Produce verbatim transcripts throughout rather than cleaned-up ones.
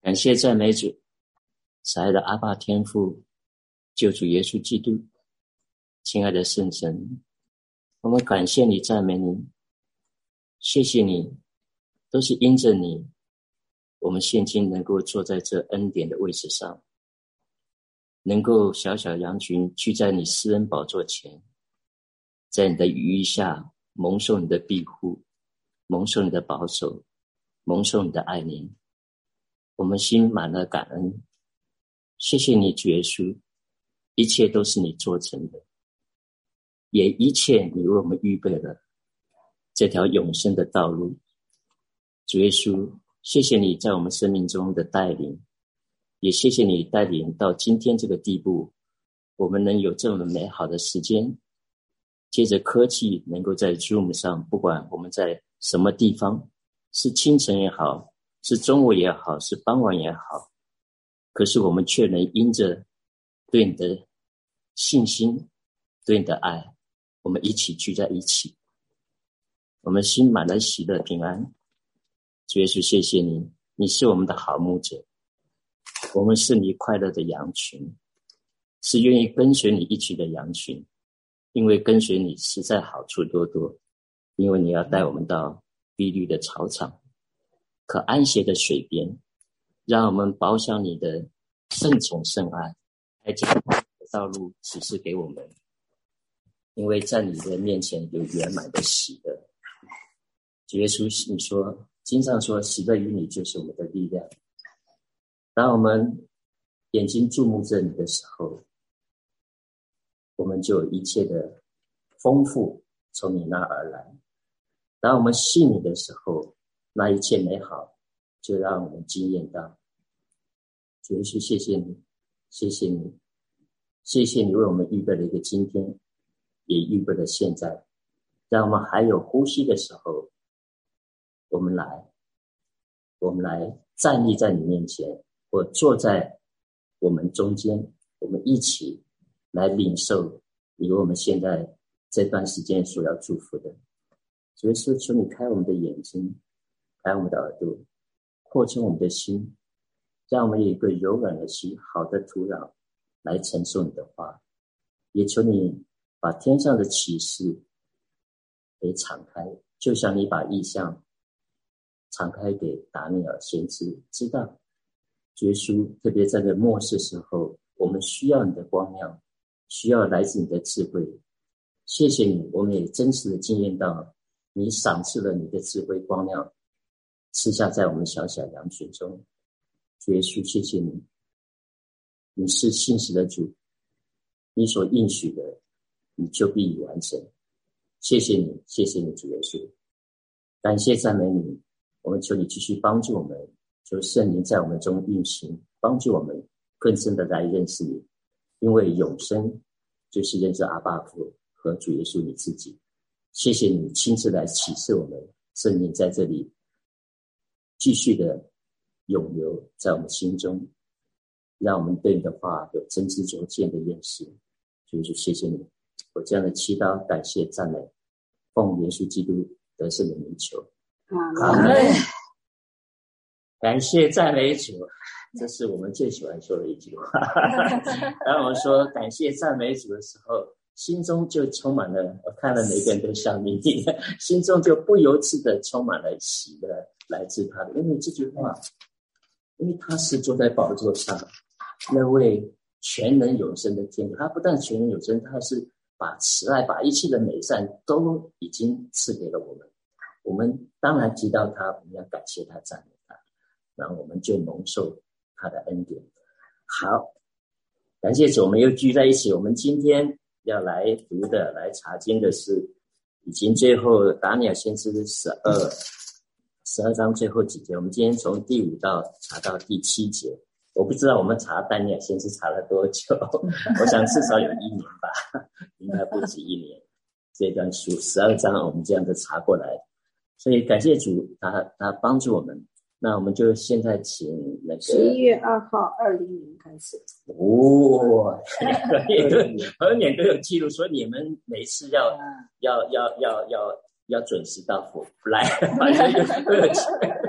感谢赞美主，慈爱的阿爸天父，救主耶稣基督，亲爱的圣神，我们感谢你，赞美你，谢谢你，都是因着你，我们现今能够坐在这恩典的位置上，能够小小羊群聚在你施恩宝座前，在你的羽翼下蒙受你的庇护，蒙受你的保守，蒙受你的爱怜。我们心满了感恩，谢谢你主耶稣，一切都是你做成的，也一切你为我们预备了这条永生的道路。主耶稣，谢谢你在我们生命中的带领，也谢谢你带领到今天这个地步，我们能有这么美好的时间，借着科技能够在 Zoom 上，不管我们在什么地方，是清晨也好，是中午也好，是傍晚也好，可是我们却能因着对你的信心，对你的爱，我们一起聚在一起，我们心满了喜乐平安。主耶稣，谢谢你，你是我们的好牧者，我们是你快乐的羊群，是愿意跟随你一起的羊群，因为跟随你实在好处多多，因为你要带我们到碧绿的草场，可安歇的水边，让我们饱享你的圣宠圣爱，来将道路指示给我们，因为在你的面前有圆满的喜乐。主耶稣，你说经上说喜乐于你就是我们的力量，当我们眼睛注目着你的时候，我们就有一切的丰富从你那而来，当我们信你的时候，那一切美好就让我们惊艳到。主耶稣，谢谢你，谢谢你，谢谢你为我们预备了一个今天，也预备了现在，让我们还有呼吸的时候，我们来我们来站立在你面前，或坐在我们中间，我们一起来领受你为我们现在这段时间所要祝福的。主耶稣，求你开我们的眼睛，开我们的耳朵，扩充我们的心，让我们有一个柔软的心，好的土壤来承受你的话。也求你把天上的启示给敞开，就像你把异象敞开给达尼尔先知知道。主耶稣，特别在这末世时候，我们需要你的光亮，需要来自你的智慧。谢谢你，我们也真实的经验到你赏赐了你的智慧光亮，赐下在我们小小羊群中。主耶稣，谢谢你，你是信实的主，你所应许的你就必完成。谢谢你，谢谢你主耶稣，感谢赞美你。我们求你继续帮助我们，求圣灵在我们中运行，帮助我们更深的来认识你，因为永生就是认识阿爸父和主耶稣你自己。谢谢你亲自来启示我们，圣灵在这里继续的永留在我们心中，让我们对你的话有真知灼见的认识。主耶稣，谢谢你，我这样的祈祷感谢赞美，奉耶稣基督得胜的名求，阿们。感谢赞美主，这是我们最喜欢说的一句话。当我们说感谢赞美主的时候，心中就充满了，我看了每个人都像你，心中就不由自的充满了喜乐，来自他的。因为这句话，因为他是坐在宝座上那位全能永生的天父，他不但全能永生，他是把慈爱把一切的美善都已经赐给了我们。我们当然提到他，我们要感谢他，赞美他，然后我们就蒙受他的恩典。好，感谢主，我们又聚在一起。我们今天要来读的来查经的是已经最后达尼尔先知十二十二章最后几节，我们今天从第五到查到第七节。我不知道我们查达尼尔先知查了多久，我想至少有一年吧，应该不止一年。这段书十二章我们这样子查过来，所以感谢主，他他帮助我们。那我们就现在请那个十一月二号二零年开始。 哦，很远都有记录，所以你们每次要、嗯、要要要要要准时到府来，反正都有记录。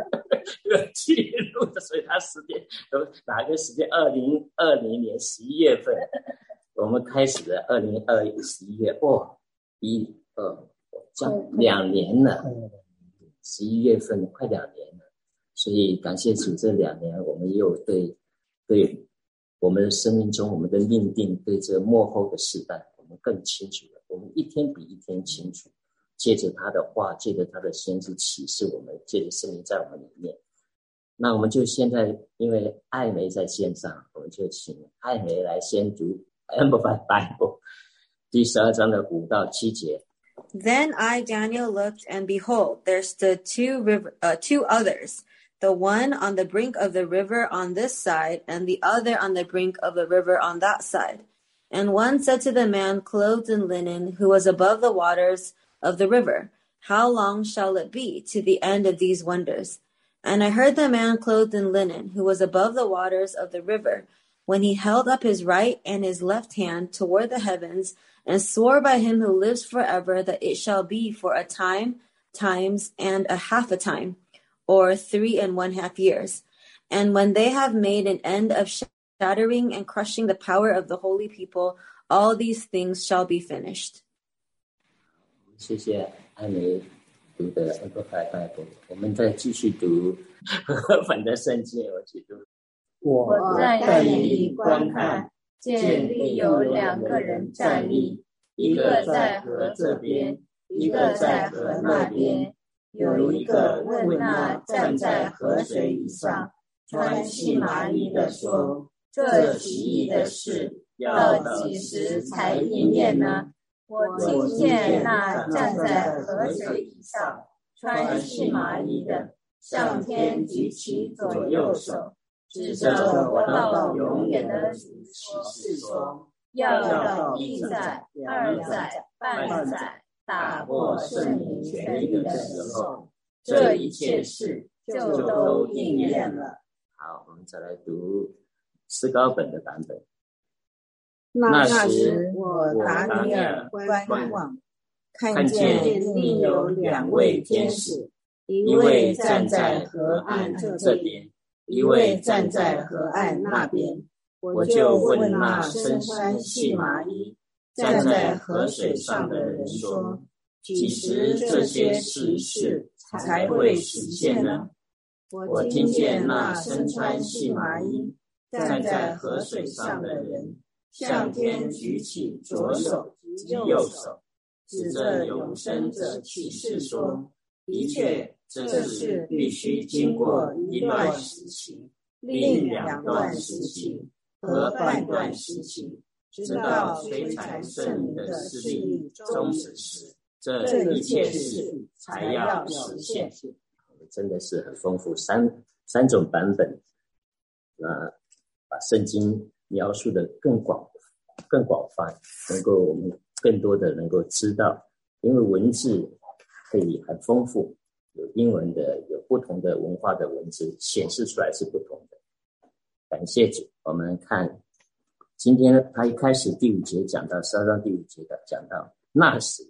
这个记录的，所以他时间都哪个时间？二零二零年十一月份，我们开始的二零二一十一月，哇，一二将两年了，十一月份快两年了，所以感谢主，这两年我们又对对我们的生命中我们的命定，对这末后的时代，我们更清楚了，我们一天比一天清楚。借着他的话，借着他的先知启示我们，借着圣灵在我们里面。那我们就现在，因为艾梅在线上，我们就请艾梅来先读 Amplified Bible 第十二章的五到七节。 Then I, Daniel, looked, and behold, there stood two river, uh, two others, the one on the brink of the river on this side, and the other on the brink of the river on that side. And one said to the man clothed in linen, who was above the waters of the river, how long shall it be to the end of these wonders? And I heard the man clothed in linen, who was above the waters of the river, when he held up his right and his left hand toward the heavens, and swore by him who lives forever that it shall be for a time, times, and a half a time, or three and one half years. And when they have made an end of shattering and crushing the power of the holy people, all these things shall be finished. 谢谢艾梅读的 Amplified Bible， 我们再继续读和本的圣经，我去读。 我在但以理观看，见立有两个人站立，一个在河这边，一个在河那边。有一个问那站在河水以上，穿细麻衣的说：“这奇异的事，到几时才应验呢？”我听见那站在河水以上穿细麻衣的向天举起左右手，指着活到永远的主启示说：要到一载、二载、半载，打破圣灵权力的时候，这一切事就都应验了。 好，我们再来读思高本的版本。 那时我达尼尔观望， 看见另有两位天使，一位站在河岸这边，一位站在河岸那边。我就问那身穿细麻衣站在河水上的人说：几时这些事事才会实现呢？我听见那身穿细麻衣站在河水上的人向天举起左手及右手，指着永生者启示说：的确，这事必须经过一段时期，另两段时期和半段时期，直到摧残圣灵的势力终止时，这一切事才要实现。 真的是很丰富，三三种版本，那把圣经描述的更广更广泛，能够我们更多的能够知道，因为文字可以很丰富，有英文的，有不同的文化的文字显示出来是不同的。感谢主，我们看今天他一开始第五节讲到十二章第五节的讲到那时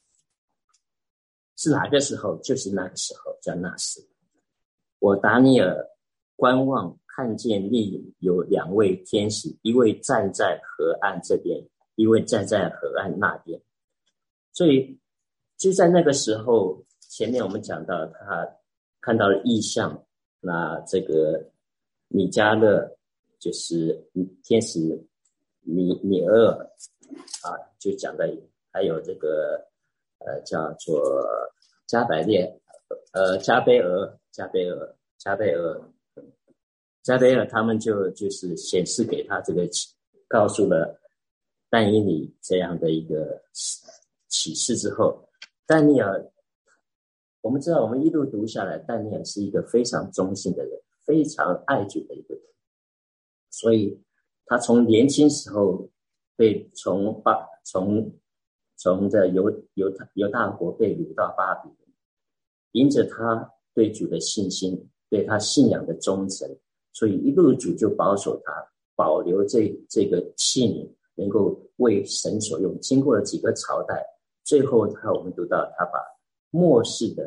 是哪个时候，就是那个时候叫那时。我达尼尔观望，看见立有两位天使，一位站在河岸这边，一位站在河岸那边。所以就在那个时候，前面我们讲到他看到了异象，那这个米迦勒就是天使米米厄尔啊，就讲的，还有这个呃叫做加百列呃加贝俄加贝俄加贝俄加贝尔他们就就是显示给他这个告诉了但以理这样的一个启示之后，但尼尔我们知道我们一路读下来，但尼尔是一个非常忠心的人，非常爱主的一个人，所以他从年轻时候被从巴从从这犹犹犹大国被掳到巴比伦，因着他对主的信心，对他信仰的忠诚，所以一路主就保守他，保留这这个器皿能够为神所用。经过了几个朝代，最后他我们读到他把末世的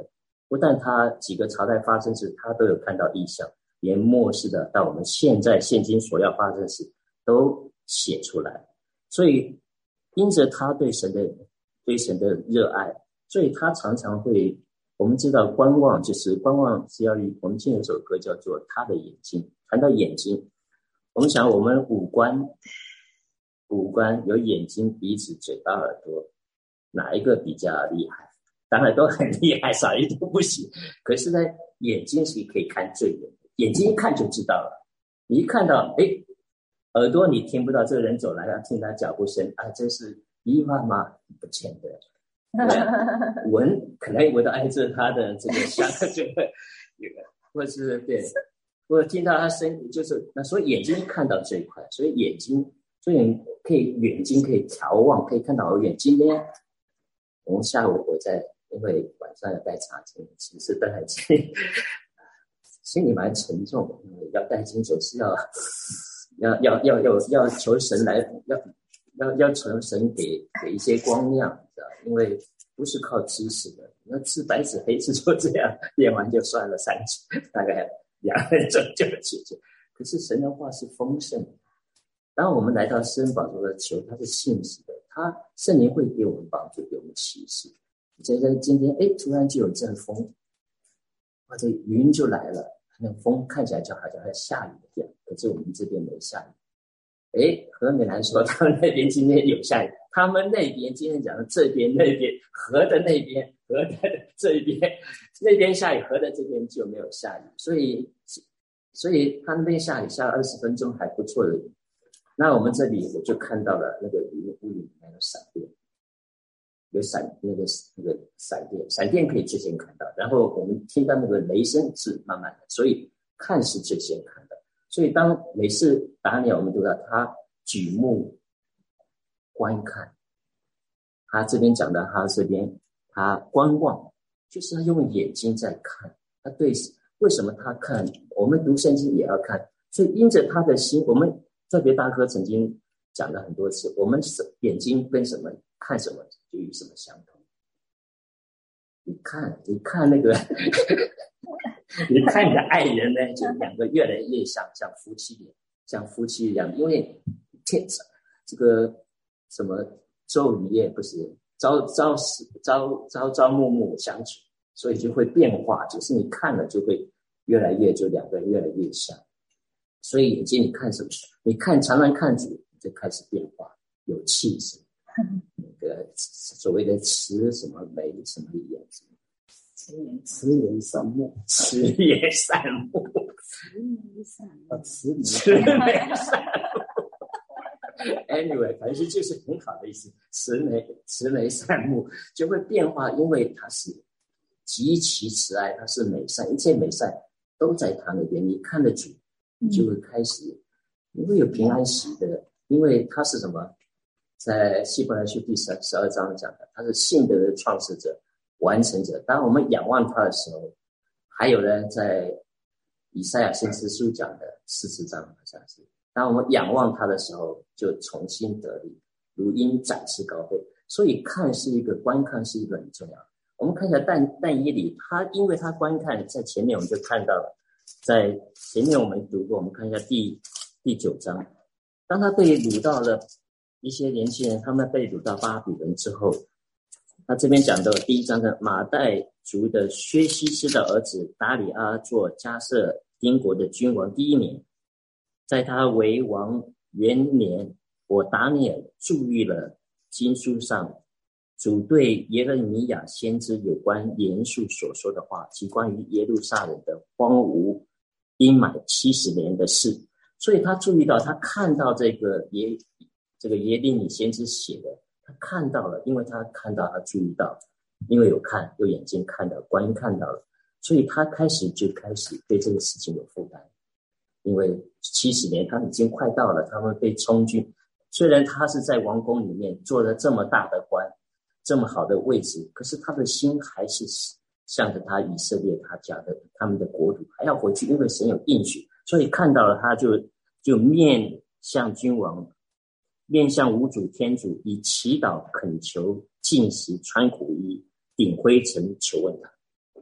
不但他几个朝代发生时他都有看到异象，连末世的到我们现在现今所要发生时都写出来。所以因着他对神的对神的热爱，所以他常常会，我们知道观望，就是观望是要，我们今天有首歌叫做他的眼睛。谈到眼睛，我们想我们五官五官有眼睛、鼻子、嘴巴、耳朵，哪一个比较厉害？当然都很厉害，少一都不行。可是呢，眼睛是可以看最远的，眼睛一看就知道了。你一看到，哎，耳朵你听不到这个人走来，要听他脚步声啊，这是伊万吗？不见得。闻可能闻到哎，这是他的这个香，这个或者是对，或者听到他声音，就是那所以眼睛看到这一块，所以眼睛，所以可以眼睛可以眺望，可以看到好远。今天我们下午我在，因为晚上要带茶经，其实带经心里蛮沉重的，因为要带经总是要要要要要要求神来要。要要求神给给一些光亮，知道？因为不是靠知识的，那字白纸黑字就这样念完就算了三句，大概两分钟就解决。可是神的话是丰盛的，当我们来到施恩宝座的求，他是信实的，他圣灵会给我们帮助，给我们启示。觉得今天哎，突然就有阵风，或者云就来了，那风看起来就好像在下雨一样，可是我们这边没下雨。诶，和美兰说他们那边今天有下雨，他们那边今天讲的这边那边，河的那边，河的这边，那边下雨，河的这边就没有下雨，所以所以他那边下雨下了二十分钟还不错的雨。那我们这里我就看到了那个云屋里面有闪电，有闪那个那个闪电，闪电可以最先看到，然后我们听到那个雷声是慢慢的，所以看是最先看到。所以当每次达尼尔，我们读到他举目观看，他这边讲的，他这边他观望，就是他用眼睛在看。他对为什么他看？我们读圣经也要看，所以因着他的心，我们特别大哥曾经讲了很多次，我们眼睛跟什么看什么就与什么相同。你看，你看那个。你看你的爱人呢，就两个越来越像像夫妻一样，像夫妻一样，因为天这个什么昼与夜不是朝朝朝朝朝暮暮相处，所以就会变化，就是你看了就会越来越就两个人越来越像。所以眼睛你看什么？你看常常看主，就开始变化，有气势。那个所谓的慈什么美什么眼什么。慈颜善目，慈颜善目，慈眉善目，慈眉善目。Anyway， 反正就是很好的意思，慈眉慈眉善目就会变化，因为他是极其慈爱，他是美善，一切美善都在他那边。你看得主，你就会开始，你会有平安喜的，因为他是什么？在希伯来书第十十二章讲的，他是信德的创始者。完成者，当我们仰望他的时候，还有呢，在以赛亚先知书讲的四十章好像是，当我们仰望他的时候，就重新得力，如鹰展翅高飞。所以看是一个观看是一个很重要。我们看一下但但以理，他因为他观看，在前面我们就看到了，在前面我们读过，我们看一下第第九章，当他被掳到了一些年轻人，他们被掳到巴比伦之后。他这边讲到第一章的马代族的薛西斯的儿子达里阿做加瑟丁国的君王第一年，在他为王元年，我达尼尔注意了经书上主对耶勒米亚先知有关年数所说的话，及关于耶路撒冷的荒芜阴霾七十年的事。所以他注意到，他看到这个耶这个耶利米先知写的。他看到了，因为他看到，他注意到，因为有看，有眼睛看到，观音看到了，所以他开始就开始对这个事情有负担。因为七十年，他已经快到了，他们被充军。虽然他是在王宫里面做了这么大的官，这么好的位置，可是他的心还是向着他以色列他家的他们的国土，还要回去，因为神有应许，所以看到了他就就面向君王。面向无主天主，以祈祷恳求进食穿苦衣顶灰尘求问他。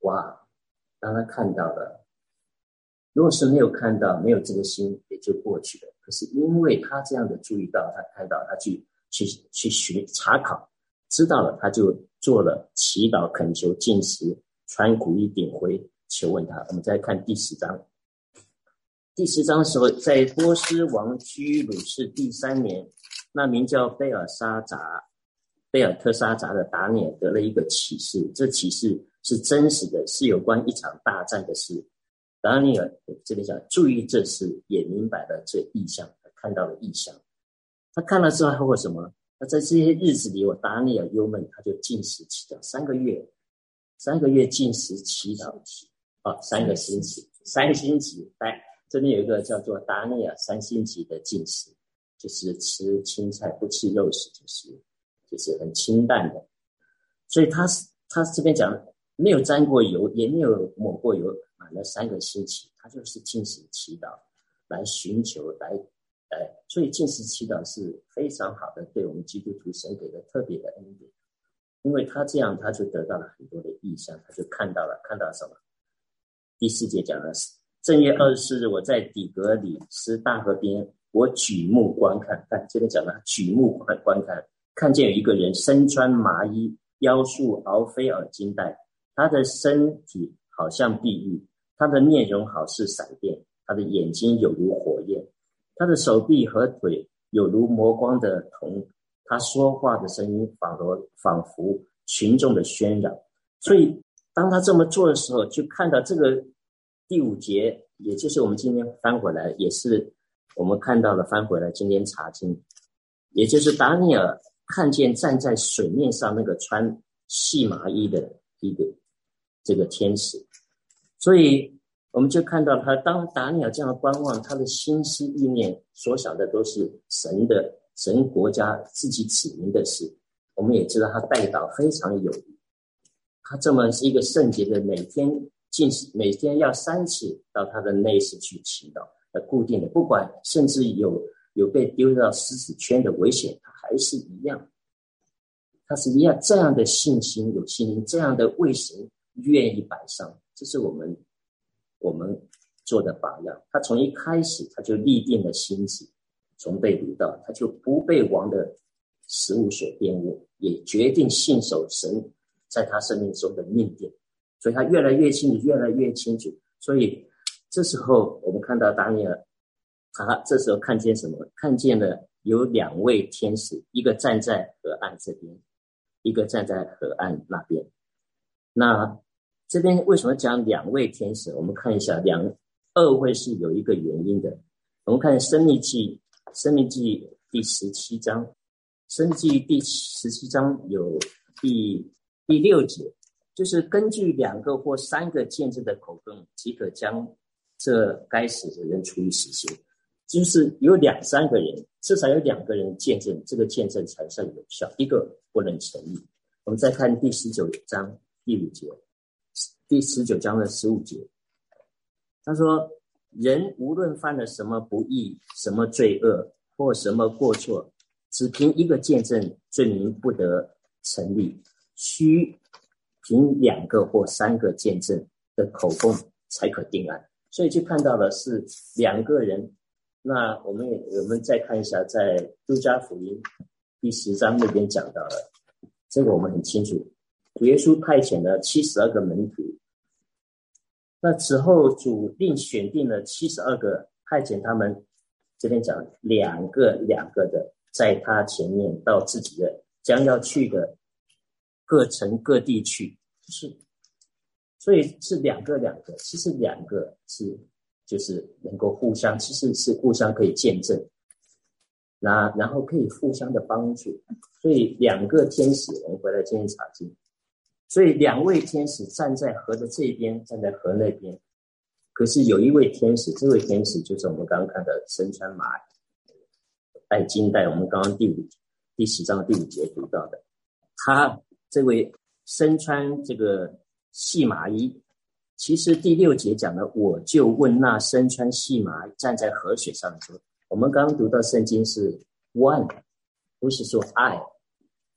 哇，当他看到了，如果是没有看到，没有这个心也就过去了。可是因为他这样的注意到，他看到，他去去去寻查考，知道了，他就做了祈祷、恳求、进食、穿苦衣顶灰，求问他。我们再看第十章。第十章的时候，在波斯王居鲁士第三年，那名叫贝尔沙杂、贝尔特沙杂的达尼尔得了一个启示，这启示是真实的，是有关一场大战的事。达尼尔这边讲，注意这事，也明白了这意象，看到了意象。他看了之后，他会什么？那在这些日子里，我达尼尔忧闷，他就禁食祈祷三个月，三个月禁食祈祷，啊，三个星期，三星期，来。这边有一个叫做达尼尔三星期的禁食，就是吃青菜不吃肉食，就是就是很清淡的。所以他他这边讲没有沾过油，也没有抹过油，满了三个星期，他就是禁食祈祷来寻求来，呃，所以禁食祈祷是非常好的，对我们基督徒神给的特别的恩典，因为他这样他就得到了很多的意象，他就看到了看到什么？第四节讲的是。正月二十四日，我在底格里斯大河边，我举目观看，看这边讲了，举目观观看，看见有一个人身穿麻衣，腰束敖菲尔金带，他的身体好像碧玉，他的面容好似闪电，他的眼睛有如火焰，他的手臂和腿有如磨光的铜，他说话的声音仿佛仿佛群众的喧嚷。所以当他这么做的时候，就看到这个第五节，也就是我们今天翻回来，也是我们看到了翻回来今天查经，也就是达尼尔看见站在水面上那个穿细麻衣的一个这个天使。所以我们就看到他，当达尼尔这样观望，他的心思意念所想的都是神的神国家自己子民的事。我们也知道他代祷非常有力，他这么是一个圣洁的，每天进每天要三次到他的内室去祈祷，呃，固定的，不管甚至有有被丢到狮子圈的危险，他还是一样，他是一样这样的信心，有信心，这样的为神愿意摆上，这是我们我们做的榜样。他从一开始他就立定了心志，从被掳到，他就不被王的食物所玷污，也决定信守神在他生命中的命定。所以他越来越清楚，越来越清楚。所以这时候我们看到达尼尔，他这时候看见什么？看见了有两位天使，一个站在河岸这边，一个站在河岸那边。那这边为什么讲两位天使？我们看一下，两二位是有一个原因的。我们看生命记，生命记第十七章，生命记第十七章有第第六节。就是根据两个或三个见证的口供，即可将这该死的人处以死刑。就是有两三个人，至少有两个人见证，这个见证才算有效，一个不能成立。我们再看第十九章第五节，第十九章的十五节，他说：人无论犯了什么不义、什么罪恶或什么过错，只凭一个见证，罪名不得成立，须凭两个或三个见证的口供才可定案。所以就看到了是两个人。那我们也我们再看一下，在路加福音第十章那边讲到了，这个我们很清楚，主耶稣派遣了七十二个门徒，那此后主另选定了七十二个，派遣他们这边讲两个两个的在他前面到自己的将要去的各城各地去，是，所以是两个两个，其实两个是就是能够互相，其实是互相可以见证，那然后可以互相的帮助，所以两个天使，我们回来今天查经，所以两位天使站在河的这边，站在河那边，可是有一位天使，这位天使就是我们刚刚看的身穿麻带金带，我们刚刚第五第十章第五节读到的，他这位身穿这个细麻衣，其实第六节讲了，我就问那身穿细麻站在河水上说，我们刚刚读到圣经是 one， 不是说 I，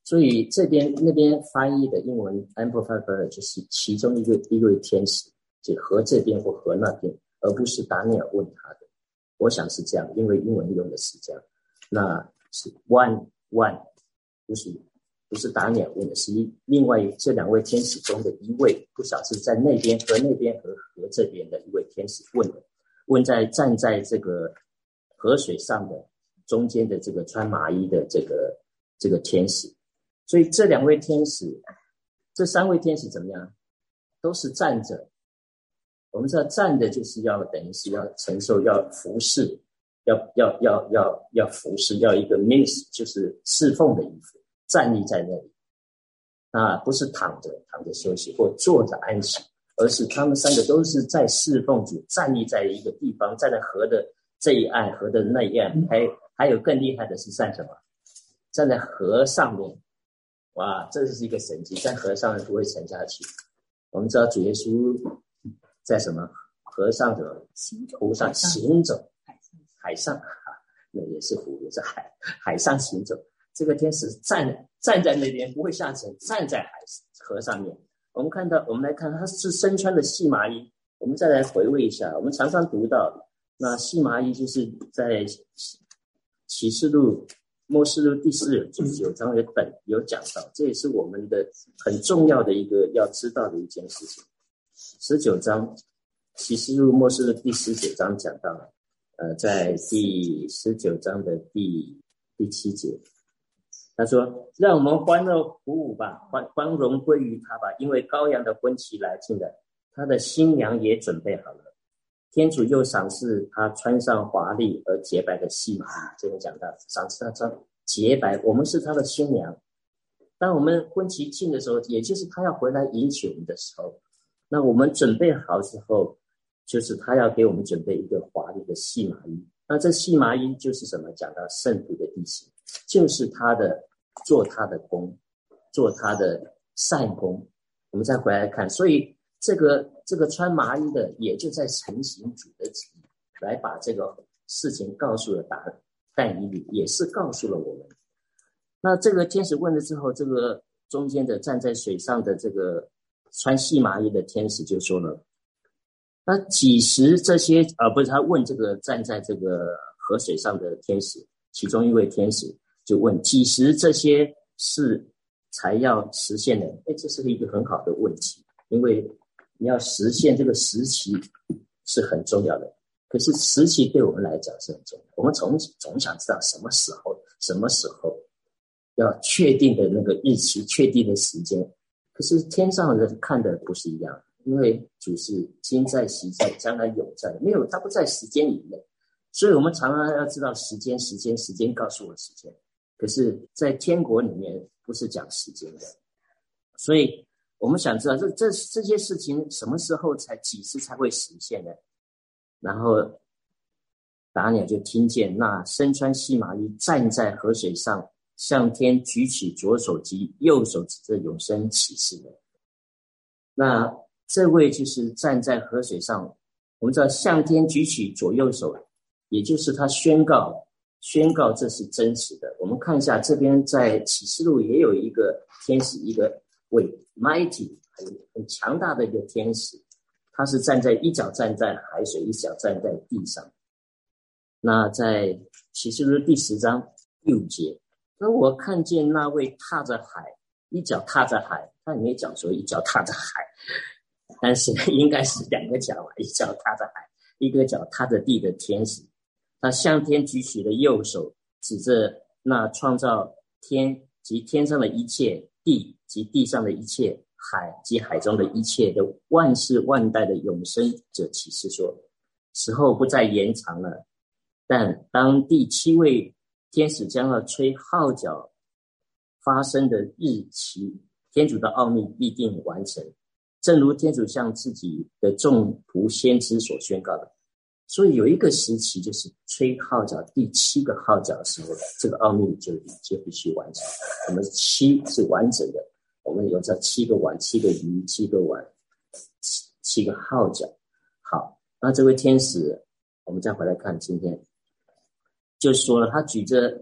所以这边那边翻译的英文 Amplified Version 就是其中一个一位天使，就和这边或和那边，而不是达尼尔问他的。我想是这样，因为英文用的是这样。那是 one one， 不是不是达尼尔问的，是另外这两位天使中的一位，不晓得是在那边和那边和和这边的一位天使问的，问在站在这个河水上的中间的这个穿麻衣的这个这个天使。所以这两位天使，这三位天使怎么样？都是站着。我们知道站着就是要等于是要承受，要服侍，要要要要要服侍，要一个 ministry， 就是侍奉的意思，站立在那里。啊，不是躺着躺着休息或坐着安息，而是他们三个都是在侍奉主，站立在一个地方，站在河的这一岸，河的那一岸，还还有更厉害的是站什么？站在河上面。哇，这是一个神迹，在河上不会沉下去。我们知道主耶稣在什么河上的湖上行走，海上那也是湖，也是海，海上行走。这个天使站站在那边不会下沉，站在海河上面。我们看到，我们来看，他是身穿的细麻衣。我们再来回味一下，我们常常读到，那细麻衣就是在启示录。末世录第四十九章有本有讲到，这也是我们的很重要的一个要知道的一件事情。十九章启示录末世录第十九章讲到了，呃，在第十九章的第第七节，他说：“让我们欢乐鼓舞吧，欢欢荣归于他吧，因为羔羊的婚期来近了，他的新娘也准备好了。天主又赏赐他穿上华丽而洁白的细麻衣。”这边讲到赏赐他穿洁白，我们是他的新娘。当我们婚期近的时候，也就是他要回来迎娶我们的时候，那我们准备好之后，就是他要给我们准备一个华丽的细麻衣。那这细麻衣就是什么？讲到圣徒的地形，就是他的做他的工，做他的善工。我们再回来看，所以这个这个穿麻衣的，也就在承行主的旨意，来把这个事情告诉了达但以理，也是告诉了我们。那这个天使问了之后，这个中间的站在水上的这个穿细麻衣的天使就说了：“那几时这些啊，不是他问这个站在这个河水上的天使，其中一位天使就问：几时这些事才要实现呢？”哎，这是一个很好的问题，因为你要实现这个时期是很重要的。可是时期对我们来讲是很重要的，我们总总想知道什么时候，什么时候要确定的那个日期，确定的时间。可是天上的人看的不是一样，因为主是今在、昔在、将来永在，没有，他不在时间以内。所以我们常常要知道时间，时间，时间告诉我时间。可是在天国里面不是讲时间的，所以我们想知道这这这些事情什么时候才几时才会实现呢？然后达尼尔就听见那身穿细麻衣站在河水上，向天举起左手及右手指着永生启示的。那这位就是站在河水上，我们知道向天举起左右手，也就是他宣告宣告这是真实的。我们看一下这边在启示录也有一个天使，一个伟 mighty 很很强大的一个天使，他是站在一脚站在海水，一脚站在地上。那在启示录第十章第五节，那我看见那位踏着海，一脚踏着海，他也没讲说一脚踏着海，但是应该是两个脚，一脚踏着海，一个脚踏着地的天使。他向天举起了右手，指着那创造天及天上的一切，地及地上的一切，海及海中的一切的万世万代的永生者启示说：时候不再延长了，但当第七位天使将要吹号角发生的日期，天主的奥秘必定完成，正如天主向自己的众仆先知所宣告的。所以有一个时期，就是吹号角第七个号角的时候，这个奥秘就就必须完成。我们七是完整的，我们有这七个碗、七个鱼、七个碗、七七个号角。好，那这位天使，我们再回来看今天，就说了，他举着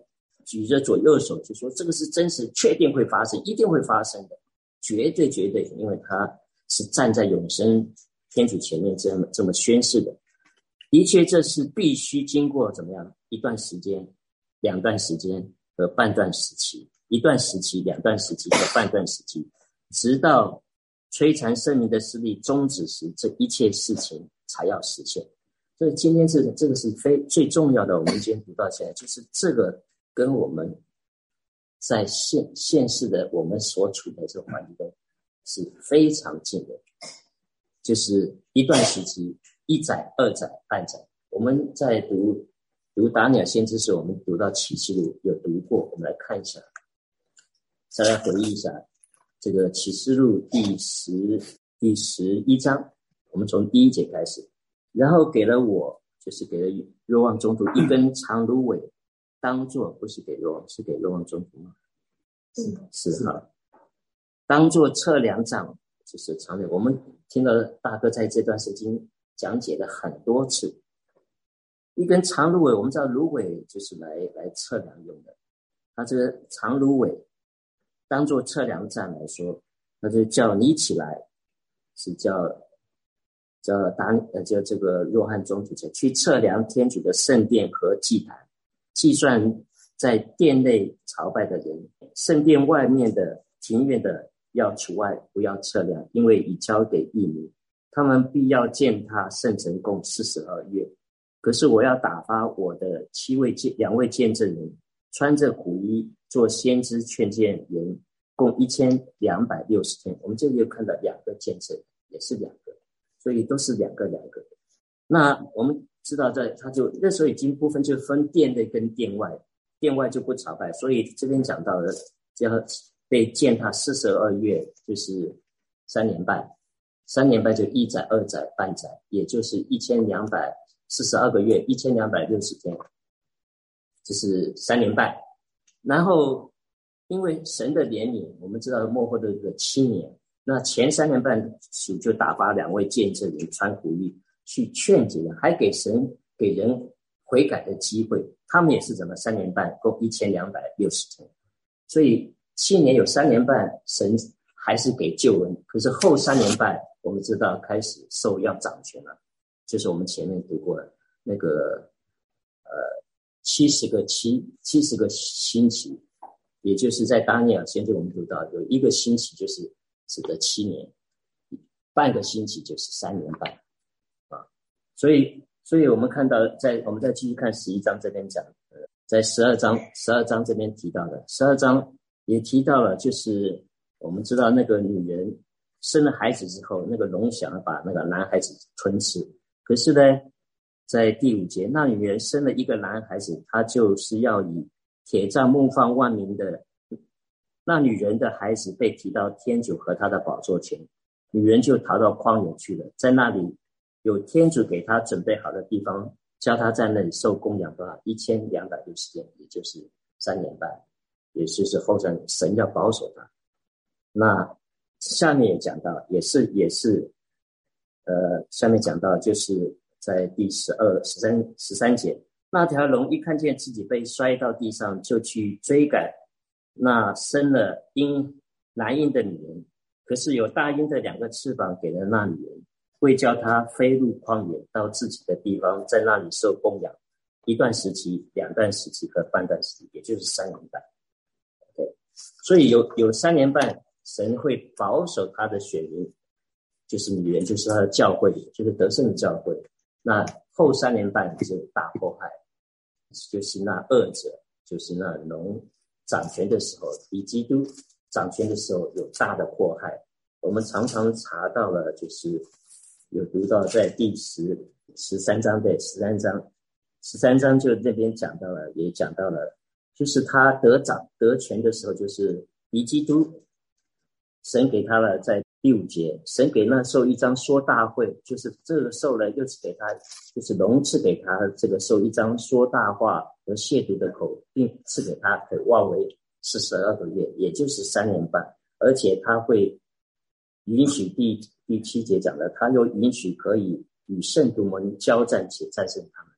举着左右手就说这个是真实确定会发生，一定会发生的，绝对绝对，因为他是站在永生天主前面这么这么宣誓的。的确这是必须经过怎么样一段时间、两段时间和半段时期，一段时期、两段时期和半段时期，直到摧残生命的势力终止时，这一切事情才要实现。所以今天这个这个是非最重要的，我们今天读到现在，就是这个跟我们在现现世的我们所处的这个环境是非常近的，就是一段时期，一载、二载、半载。我们在读读达尼尔先知时，我们读到启示录有读过，我们来看一下，再来回忆一下这个启示录第十第十一章，我们从第一节开始。然后给了我，就是给了若望宗徒一根长芦苇，当作不是给若望，是给若望宗徒吗？是是哈，当作测量杖，就是长柳。我们听到大哥在这段圣经讲解了很多次。一根长芦苇，我们知道芦苇就是来来测量用的，它这个长芦苇当作测量杖来说，那就叫你起来，是叫。叫达呃叫这个若翰宗徒去测量天主的圣殿和祭坛，计算在殿内朝拜的人，圣殿外面的庭院的要除外，不要测量，因为已交给异民，他们必要践踏圣城共四十二月。可是我要打发我的七位两位见证人，穿着苦衣做先知劝谏人，共一千两百六十天。我们这里又看到两个见证，也是两个。所以都是两个两个。那我们知道在他就那时候已经部分就分殿内跟殿外，殿外就不朝拜，所以这边讲到了就要被践踏四十二月，就是三年半，三年半就一载、二载、半载，也就是一千两百四十二个月，一千两百六十天，这是三年半。然后因为神的怜悯，我们知道末后的这个七年。那前三年半主就打发两位见证人穿苦衣去劝解人，还给神给人悔改的机会。他们也是怎么三年半共一千两百六十天，所以七年有三年半神还是给救恩，可是后三年半我们知道开始受要掌权了，就是我们前面读过的那个呃七十个七七十个星期，也就是在达尼尔先知我们读到有一个星期就是指的七年，半个星期就是三年半啊，所以，所以我们看到在，在我们再继续看十一章这边讲，呃，在十二章，十二章这边提到的，十二章也提到了，就是我们知道那个女人生了孩子之后，那个龙想要把那个男孩子吞吃，可是呢，在第五节，那女人生了一个男孩子，她就是要以铁杖牧放万民的。那女人的孩子被提到天主和他的宝座前，女人就逃到旷野去了，在那里有天主给她准备好的地方，叫她在那里受供养多少一千两百六十天，也就是三年半，也就是后神神要保守她。那下面也讲到，也是也是，呃，下面讲到就是在第十二、十三、十三节，那条龙一看见自己被摔到地上，就去追赶。那生了婴男婴的女人，可是有大鹰的两个翅膀给了那女人，会叫她飞入旷野，到自己的地方，在那里受供养一段时期、两段时期和半段时期，也就是三年半。对，所以有有三年半，神会保守他的选民，就是女人，就是他的教会，就是得胜的教会。那后三年半是大迫害，就是那恶者，就是那龙掌权的时候，以基督掌权的时候有大的迫害。我们常常查到了，就是有读到在第十十三章对十三章，十三章就那边讲到了，也讲到了，就是他得掌得权的时候，就是以基督，神给他了，在第五节，神给那受一张说大会，就是这个受了，又是给他，就是龙赐给他这个受一张说大话和亵渎的口，并赐给他可望为四十二个月，也就是三年半，而且他会允许第第七节讲的，他又允许可以与圣徒们交战且战胜他们。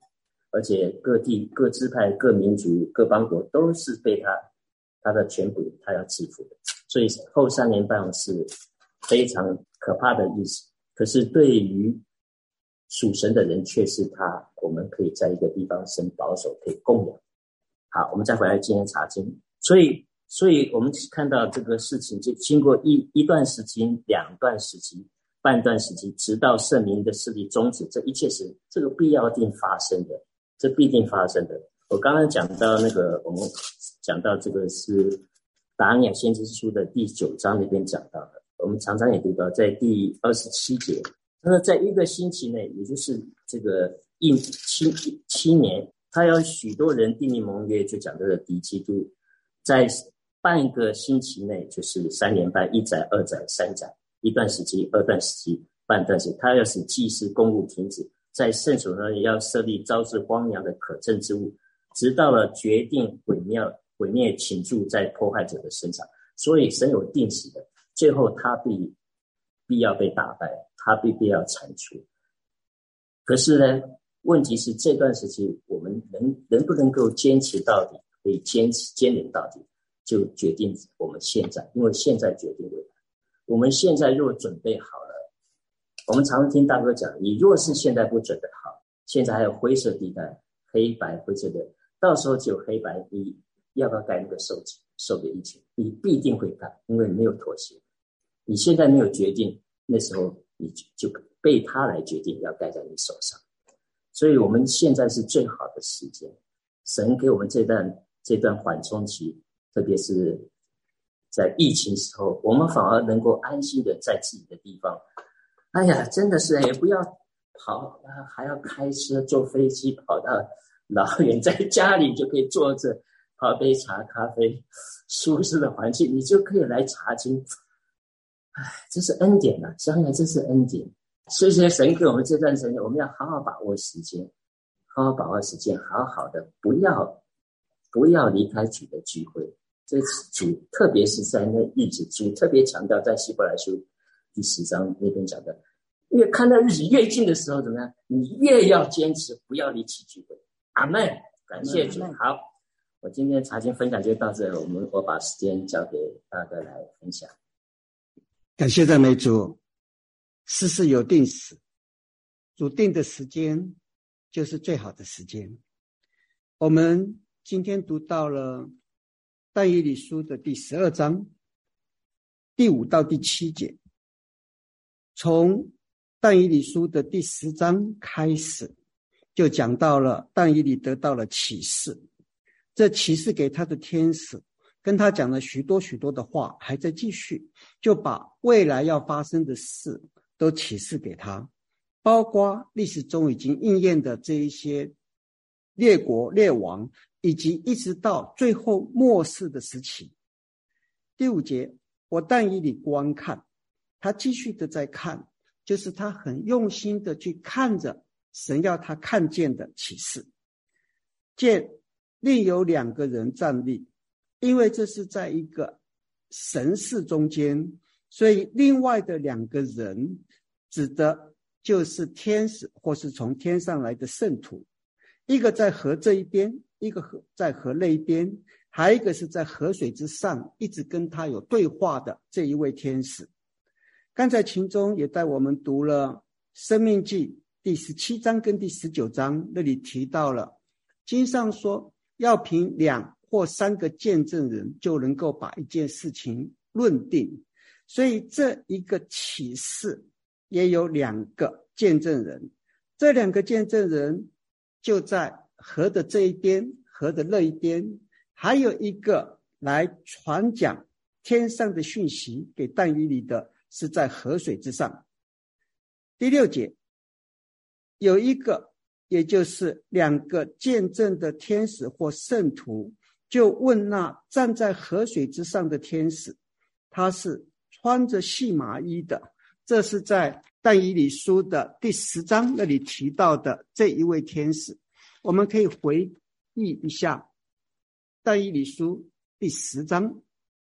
而且各地各支派各民族各邦国都是被他他的全部他要制服的。所以后三年半是非常可怕的意思，可是对于属神的人却是他我们可以在一个地方神保守可以供养。好，我们再回来今天查经。所以所以我们看到这个事情就经过一一段时期两段时期半段时期，直到圣民的势力终止，这一切是这个必要定发生的，这必定发生的。我刚刚讲到那个我们讲到这个是达尼尔先知书的第九章那边讲到的，我们常常也读到在第二十七节，那在一个星期内，也就是这个一七七年，他有许多人订立盟约，就讲这个敌基督，在半个星期内，就是三年半，一载、二载、三载，一段时期、二段时期、半段时期，他要使祭司公务停止，在圣所那里要设立招致荒凉的可憎之物，直到了决定毁灭毁灭倾注在迫害者的身上。所以神有定死的，最后他必必要被打败，他必必要铲除。可是呢，问题是这段时期我们能能不能够坚持到底，可以坚持坚忍到底，就决定我们现在，因为现在决定未来。我们现在若准备好了，我们常听大哥讲，你若是现在不准备好，现在还有灰色地带，黑白灰色的，到时候只有黑白，你要不要盖那个受受的疫情？你必定会盖，因为没有妥协。你现在没有决定，那时候你就被他来决定要盖在你手上。所以我们现在是最好的时间，神给我们这段这段缓冲期，特别是在疫情时候，我们反而能够安心的在自己的地方。哎呀，真的是也不要跑，还要开车坐飞机跑到老远，在家里就可以坐着泡杯茶咖啡，舒适的环境，你就可以来查经。哎，这是恩典啊，想想这是恩典。谢谢神给我们这段时间，我们要好好把握时间，好好把握时间，好好的不要不要离开主的聚会。这主特别是在那日子，主特别强调在希伯来书第十章那边讲的，越看到日子越近的时候怎么样，你越要坚持，不要离弃聚会。阿们，感谢主。好，我今天查经分享就到这里，我们我把时间交给大哥来分享。 感谢赞美主。事事有定时，主定的时间就是最好的时间。我们今天读到了但以理书的第十二章第五到第七节，从但以理书的第十章开始，就讲到了但以理得到了启示，这启示给他的天使跟他讲了许多许多的话，还在继续，就把未来要发生的事都启示给他，包括历史中已经应验的这一些列国列王，以及一直到最后末世的时期。第五节，我但以理观看，他继续的在看，就是他很用心的去看着神要他看见的启示。见另有两个人站立，因为这是在一个神事中间，所以另外的两个人指的就是天使或是从天上来的圣徒，一个在河这一边，一个在河那一边，还有一个是在河水之上一直跟他有对话的这一位天使。刚才秦中也带我们读了申命记第十七章跟第十九章，那里提到了经上说要凭两或三个见证人就能够把一件事情论定，所以这一个启示也有两个见证人，这两个见证人就在河的这一边，河的那一边，还有一个来传讲天上的讯息给但以理的是在河水之上。第六节，有一个也就是两个见证的天使或圣徒，就问那站在河水之上的天使，他是穿着细麻衣的，这是在但以理书的第十章那里提到的这一位天使。我们可以回忆一下但以理书第十章，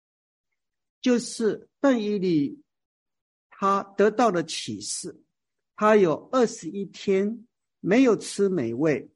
就是但以理他得到了启示，他有二十一天没有吃美味，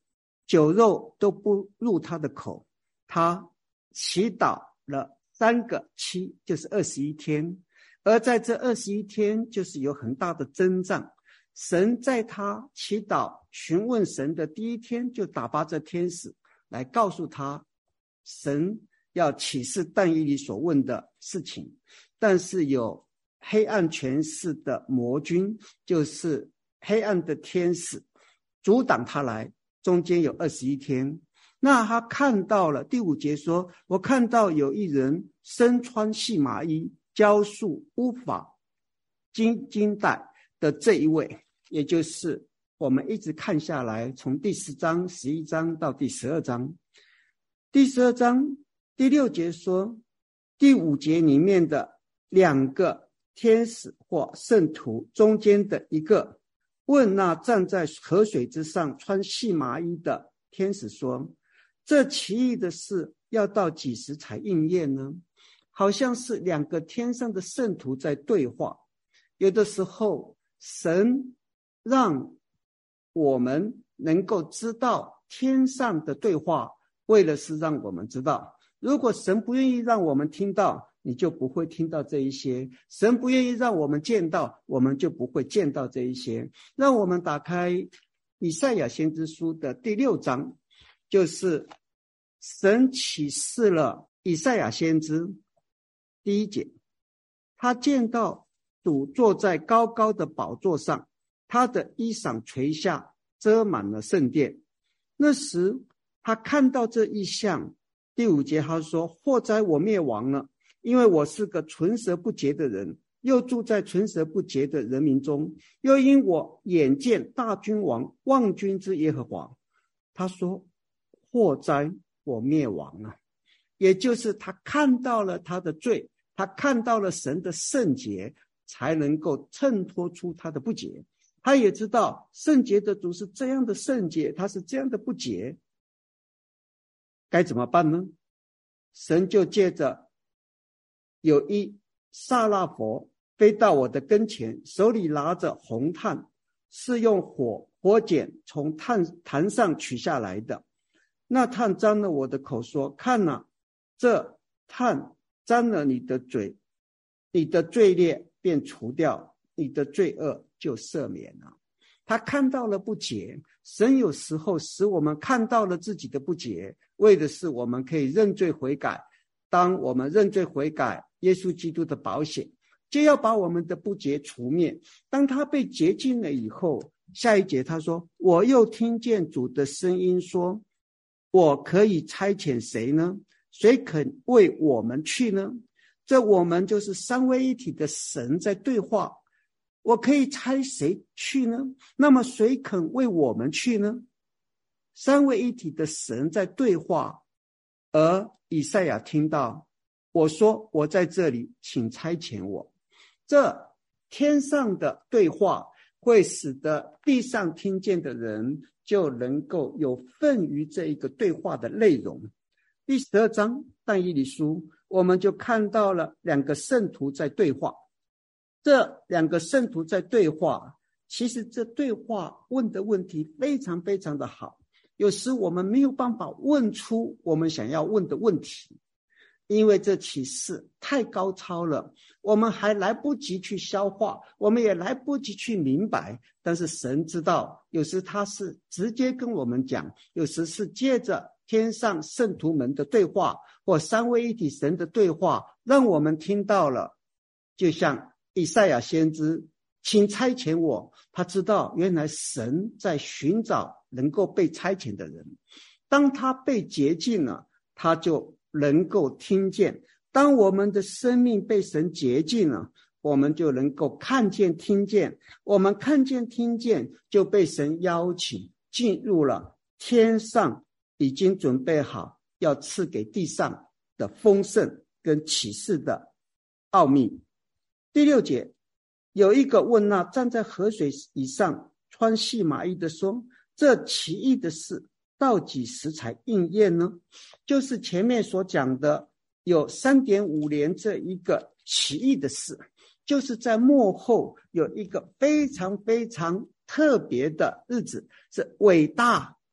酒肉都不入他的口。他祈祷了三个七，就是二十一天，而在这二十一天就是有很大的征战。神在他祈祷询问神的第一天就打发这天使来告诉他神要启示但以理所问的事情，但是有黑暗权势的魔君，就是黑暗的天使阻挡他来，中间有二十一天。那他看到了，第五节说，我看到有一人身穿细麻衣，教束乌法金金带的这一位，也就是我们一直看下来，从第十章、十一章到第十二章。第十二章第六节说，第五节里面的两个天使或圣徒中间的一个，问那站在河水之上穿细麻衣的天使说，这奇异的事要到几时才应验呢？好像是两个天上的圣徒在对话。有的时候神让我们能够知道天上的对话，为了是让我们知道，如果神不愿意让我们听到，你就不会听到这一些。神不愿意让我们见到，我们就不会见到这一些。让我们打开以赛亚先知书的第六章，就是神启示了以赛亚先知第一节，他见到主坐在高高的宝座上，他的衣裳垂下，遮满了圣殿。那时他看到这异象，第五节他说，祸哉我灭亡了，因为我是个唇舌不洁的人，又住在唇舌不洁的人民中，又因我眼见大君王万军之耶和华。他说，祸哉我灭亡了，也就是他看到了他的罪，他看到了神的圣洁，才能够衬托出他的不洁。他也知道圣洁的主是这样的圣洁，他是这样的不洁，该怎么办呢？神就借着有一撒拉佛飞到我的跟前，手里拿着红炭，是用火火剪从炭坛上取下来的。那炭沾了我的口，说，看哪，这炭沾了你的嘴，你的罪孽便除掉，你的罪恶就赦免了。他看到了不洁，神有时候使我们看到了自己的不洁，为的是我们可以认罪悔改。当我们认罪悔改，耶稣基督的宝血就要把我们的不洁除灭。当他被洁净了以后，下一节他说，我又听见主的声音说，我可以差遣谁呢？谁肯为我们去呢？这我们就是三位一体的神在对话，我可以差谁去呢？那么谁肯为我们去呢？三位一体的神在对话，而以赛亚听到，我说，我在这里，请差遣我。这天上的对话会使得地上听见的人就能够有份于这一个对话的内容。第十二章但以理书，我们就看到了两个圣徒在对话。这两个圣徒在对话，其实这对话问的问题非常非常的好，有时我们没有办法问出我们想要问的问题，因为这启示太高超了，我们还来不及去消化，我们也来不及去明白。但是神知道，有时他是直接跟我们讲，有时是借着天上圣徒们的对话，或三位一体神的对话，让我们听到了。就像以赛亚先知，请差遣我，他知道原来神在寻找能够被差遣的人。当他被洁净了，他就能够听见。当我们的生命被神洁净了，我们就能够看见听见，我们看见听见就被神邀请进入了天上已经准备好要赐给地上的丰盛跟启示的奥秘。第六节，有一个问那站在河水以上穿细麻衣的说，这奇异的事到几时才应验呢？就是前面所讲的有 三点五 年这一个奇异的事，就是在末后有一个非常非常特别的日子，是伟大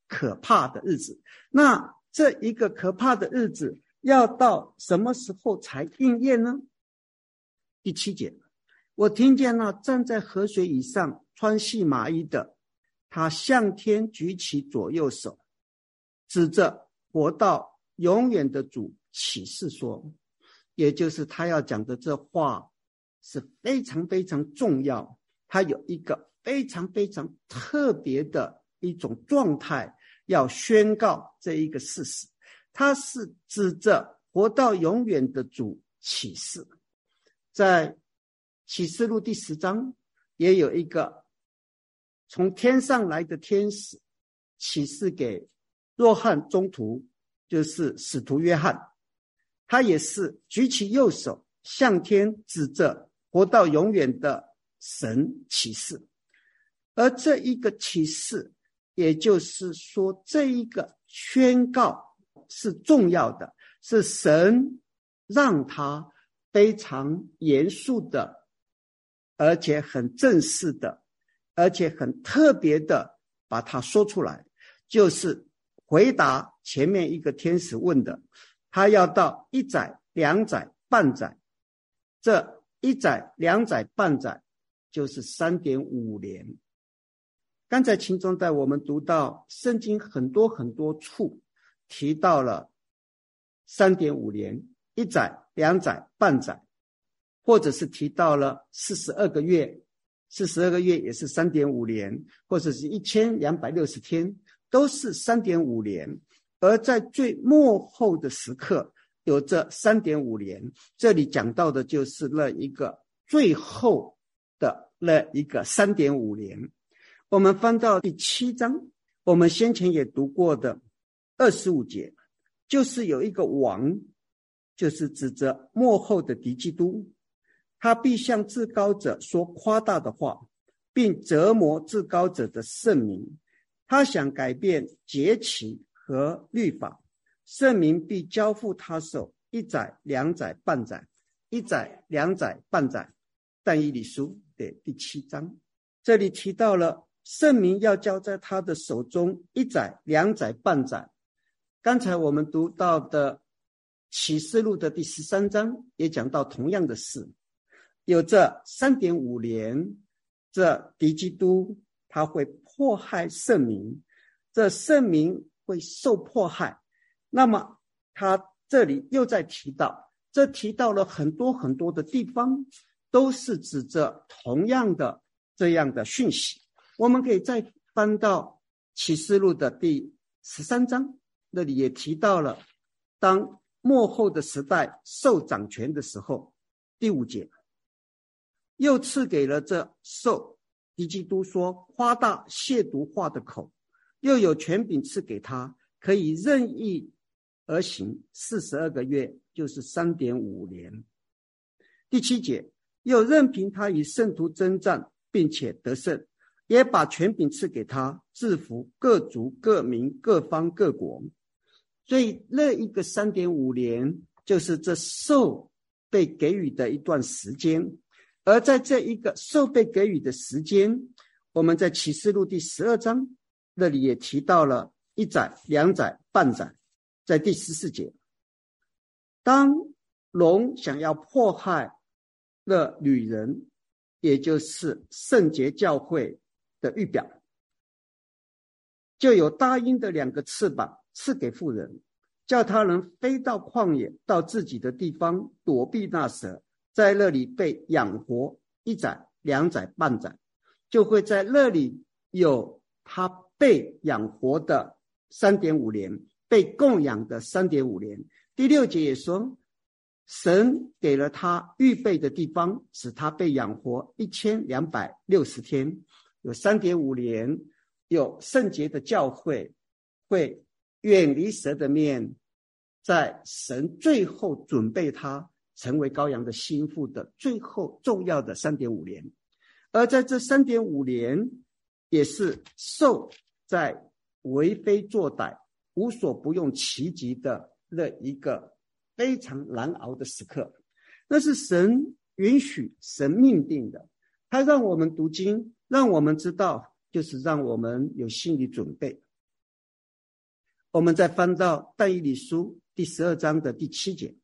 可怕的日子。那这一个可怕的日子要到什么时候才应验呢？第七节，我听见那站在河水以上穿细麻衣的，他向天举起左右手，指着活到永远的主起誓说，也就是他要讲的这话是非常非常重要，他有一个非常非常特别的一种状态要宣告这一个事实，他是指着活到永远的主起誓。在启示录第十章也有一个从天上来的天使启示给若翰宗徒，就是使徒约翰，他也是举起右手向天指着活到永远的神启示。而这一个启示，也就是说这一个宣告是重要的，是神让他非常严肃的，而且很正式的，而且很特别的把它说出来，就是回答前面一个天使问的，他要到一载、两载、半载，这一载、两载、半载就是 三点五年。刚才秦总带我们读到圣经很多很多处提到了 三点五年，一载、两载、半载，或者是提到了四十二个月，四十二个月也是 三点五年，或者是一千两百六十天，都是 三点五年。而在最末后的时刻有这 三点五年，这里讲到的就是那一个最后的那一个 三点五年。我们翻到第七章，我们先前也读过的二十五节，就是有一个王，就是指着末后的敌基督，他必向至高者说夸大的话，并折磨至高者的圣民。他想改变节期和律法，圣民必交付他手，一载、两载、半载，一载、两载、半载。但以理书的第七章，这里提到了圣民要交在他的手中，一载、两载、半载。刚才我们读到的启示录的第十三章也讲到同样的事，有这 三点五年，这敌基督他会迫害圣民，这圣民会受迫害。那么他这里又在提到，这提到了很多很多的地方，都是指着同样的这样的讯息。我们可以再翻到启示录的第十三章，那里也提到了当末后的时代受掌权的时候，第五节又赐给了这受敌基督说夸大亵渎话的口，又有权柄赐给他，可以任意而行四十二个月，就是 三点五年。第七节又任凭他与圣徒征战，并且得胜，也把权柄赐给他，制服各族各民各方各国。所以那一个 三点五年就是这兽被给予的一段时间。而在这一个兽被给予的时间，我们在启示录第十二章那里也提到了一载、两载、半载。在第十四节，当龙想要迫害那女人，也就是圣洁教会的预表，就有大鹰的两个翅膀赐给妇人，叫他能飞到旷野，到自己的地方躲避那蛇，在那里被养活一载、两载、半载，就会在那里有他被养活的 三点五年，被供养的 三点五年。第六节也说，神给了他预备的地方，使他被养活一千两百六十天，有 三点五年，有圣洁的教会会远离蛇的面，在神最后准备他成为羔羊的心腹的最后重要的 三点五年。而在这 三点五年，也是兽在为非作歹无所不用其极的那一个非常难熬的时刻。那是神允许，神命定的，他让我们读经，让我们知道，就是让我们有心理准备。 我们再翻到但以理书第十二章的第七节，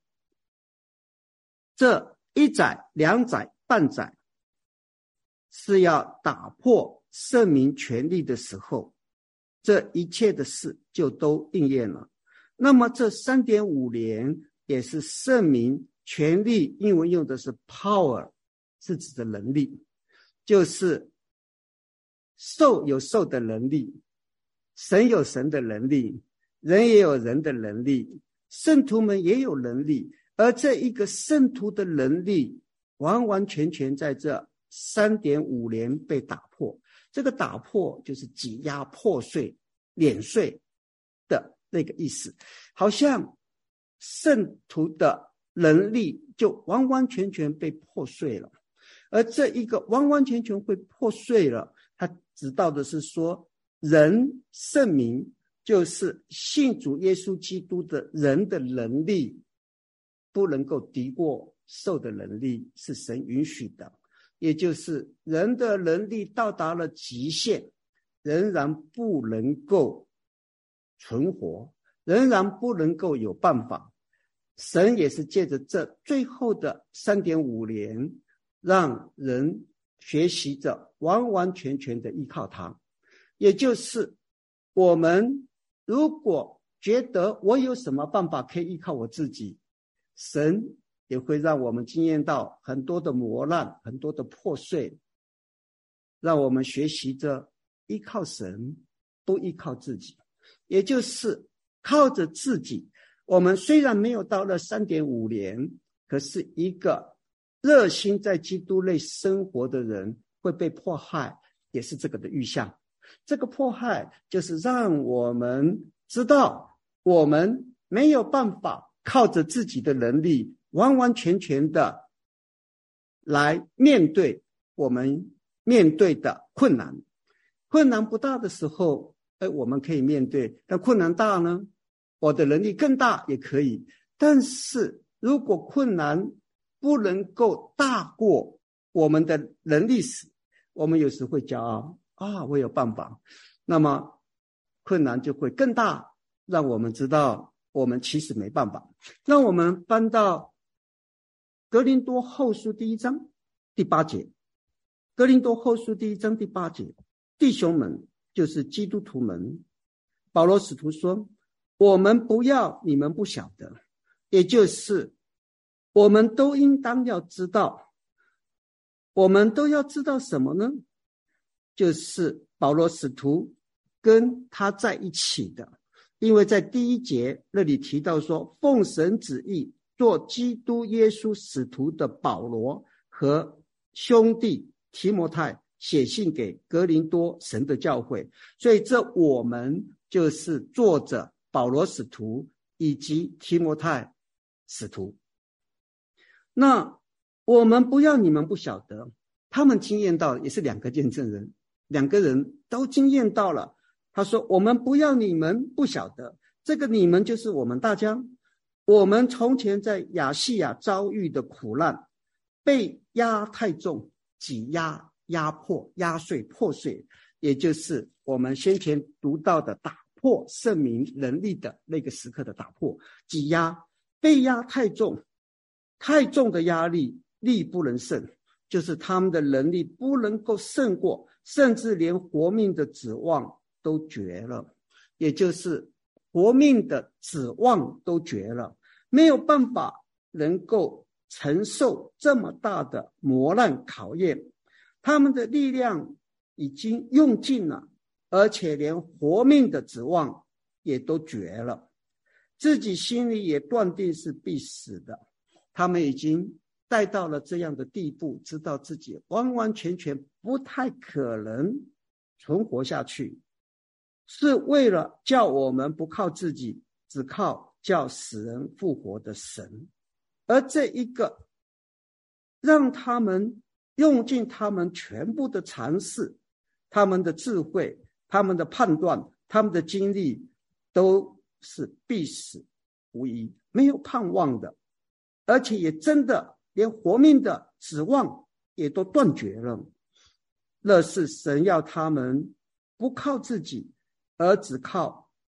这一载两载半载是要打破圣民权力的时候，这一切的事就都应验了。那么这 三点五 年也是圣民权力，英文用的是 power， 是指的能力，就是兽有兽的能力，神有神的能力，人也有人的能力，圣徒们也有能力，而这一个圣徒的能力完完全全在这 三点五 年被打破。这个打破就是挤压破碎碾碎的那个意思，好像圣徒的能力就完完全全被破碎了。而这一个完完全全会破碎了，他指到的是说，人圣民就是信主耶稣基督的人的能力不能够敌过兽的能力，是神允许的，也就是人的能力到达了极限，仍然不能够存活，仍然不能够有办法。神也是借着这最后的 三点五 年，让人学习着完完全全的依靠他。也就是我们如果觉得我有什么办法可以依靠我自己，神也会让我们经验到很多的磨难，很多的破碎，让我们学习着依靠神，不依靠自己。也就是靠着自己，我们虽然没有到了 三点五 年，可是一个热心在基督内生活的人会被迫害，也是这个的预象。这个迫害就是让我们知道，我们没有办法靠着自己的能力完完全全的来面对我们面对的困难。困难不大的时候，哎，我们可以面对，但困难大呢，我的能力更大也可以。但是如果困难不能够大过我们的能力时，我们有时会骄傲啊，我有办法，那么困难就会更大，让我们知道我们其实没办法。让我们翻到格林多后书第一章第八节，格林多后书第一章第八节，弟兄们，就是基督徒们，保罗使徒说，我们不要你们不晓得，也就是我们都应当要知道。我们都要知道什么呢？就是保罗使徒跟他在一起的。因为在第一节那里提到说，奉神旨意做基督耶稣使徒的保罗和兄弟提摩太写信给格林多神的教会，所以这我们就是作者保罗使徒以及提摩太使徒。那我们不要你们不晓得，他们经验到，也是两个见证人，两个人都经验到了。他说，我们不要你们不晓得，这个你们就是我们大家。我们从前在亚细亚遭遇的苦难，被压太重，挤压压迫压碎破碎，也就是我们先前读到的打破圣民能力的那个时刻的打破挤压，被压太重，太重的压力，力不能胜，就是他们的能力不能够胜过，甚至连活命的指望都绝了，也就是活命的指望都绝了，没有办法能够承受这么大的磨难考验，他们的力量已经用尽了，而且连活命的指望也都绝了，自己心里也断定是必死的。他们已经带到了这样的地步，知道自己完完全全不太可能存活下去，是为了叫我们不靠自己，只靠叫死人复活的神。而这一个让他们用尽他们全部的常识，他们的智慧，他们的判断，他们的精力，都是必死无疑，没有盼望的，而且也真的连活命的指望也都断绝了。那是神要他们不靠自己，而只靠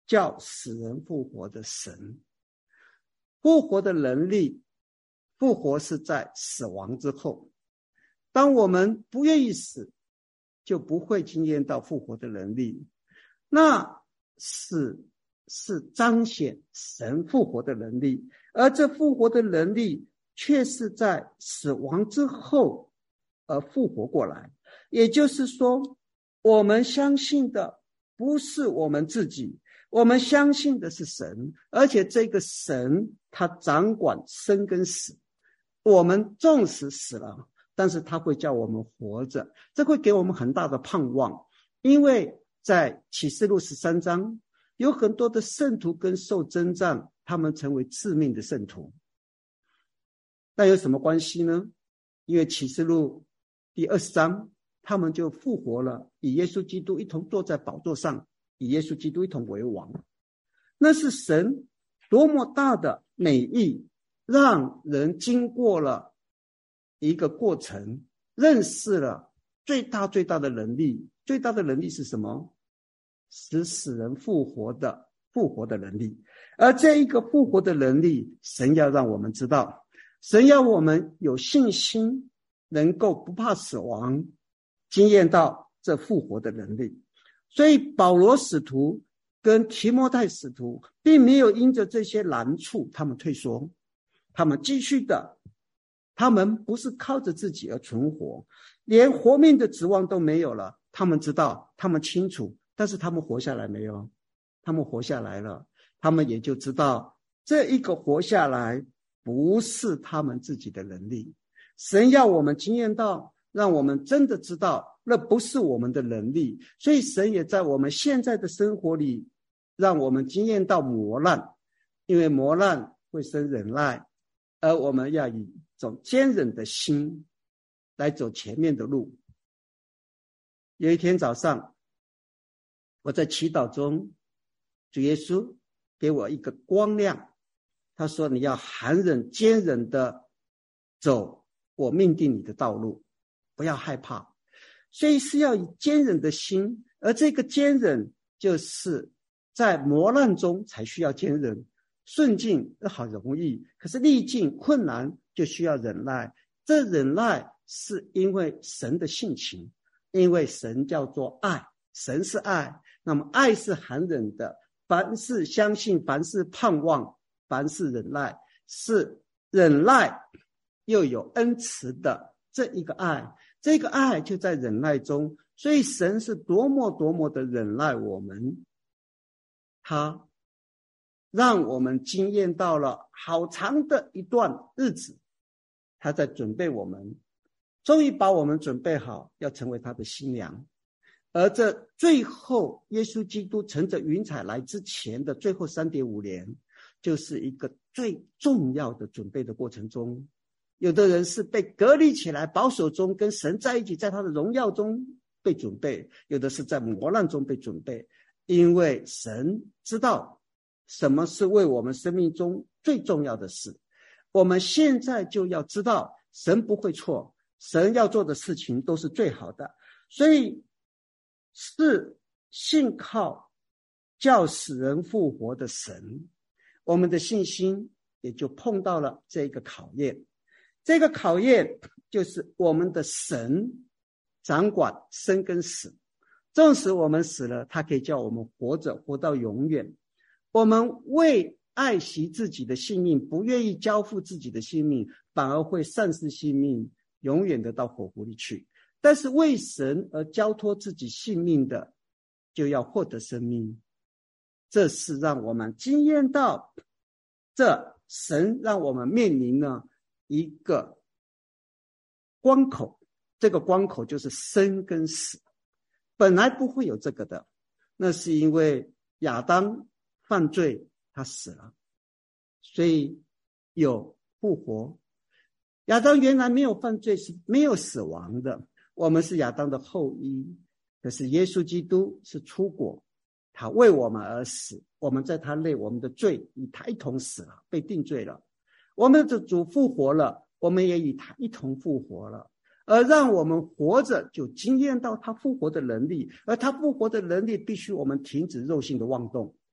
叫死人复活的神。复活的能力，复活是在死亡之后。当我们不愿意死，就不会经验到复活的能力。那死是彰显神复活的能力，而这复活的能力却是在死亡之后而复活过来。也就是说，我们相信的不是我们自己，我们相信的是神，而且这个神他掌管生跟死。我们纵使死了，但是他会叫我们活着，这会给我们很大的盼望。因为在启示录十三章有很多的圣徒跟受征战，他们成为致命的圣徒。那有什么关系呢？因为启示录第二十章他们就复活了，与耶稣基督一同坐在宝座上，与耶稣基督一同为王。那是神多么大的美意，让人经过了一个过程，认识了最大最大的能力。最大的能力是什么？使死人复活的复活的能力。而这一个复活的能力，神要让我们知道，神要我们有信心，能够不怕死亡，经验到这复活的能力。所以保罗使徒跟提摩太使徒并没有因着这些难处他们退缩，他们继续的，他们不是靠着自己而存活，连活命的指望都没有了。他们知道，他们清楚，但是他们活下来没有？他们活下来了，他们也就知道这一个活下来不是他们自己的能力。神要我们经验到，让我们真的知道那不是我们的能力。所以神也在我们现在的生活里让我们经验到磨难，因为磨难会生忍耐，而我们要以一种坚忍的心来走前面的路。有一天早上，我在祈祷中，主耶稣给我一个光亮，他说你要含忍坚忍的走我命定你的道路，不要害怕。所以是要以坚忍的心，而这个坚忍就是在磨难中才需要坚忍。顺境好容易，可是历尽困难就需要忍耐。这忍耐是因为神的性情，因为神叫做爱，神是爱，那么爱是含忍的，凡事相信，凡事盼望，凡事忍耐，是忍耐又有恩慈的这一个爱，这个爱就在忍耐中。所以神是多么多么的忍耐我们，他让我们经验到了好长的一段日子，他在准备我们，终于把我们准备好要成为他的新娘。而这最后耶稣基督乘着云彩来之前的最后 三点五 年，就是一个最重要的准备的过程中。有的人是被隔离起来，保守中跟神在一起，在他的荣耀中被准备，有的是在磨难中被准备。因为神知道什么是为我们生命中最重要的事，我们现在就要知道神不会错，神要做的事情都是最好的。所以是信靠叫死人复活的神，我们的信心也就碰到了这个考验。这个考验就是我们的神掌管生跟死，纵使我们死了，他可以叫我们活着，活到永远。我们为爱惜自己的性命，不愿意交付自己的性命，反而会丧失性命，永远的到火湖里去。但是为神而交托自己性命的，就要获得生命。这是让我们经验到，这神让我们面临了一个关口，这个关口就是生跟死。本来不会有这个的，那是因为亚当犯罪，他死了，所以有复活。亚当原来没有犯罪，是没有死亡的，我们是亚当的后裔。可是耶稣基督是初果，他为我们而死，我们在他内，我们的罪与他一同死了，被定罪了。我们的主复活了，我们也与他一同复活了，而让我们活着就经验到他复活的能力。而他复活的能力必须我们停止肉性的妄动，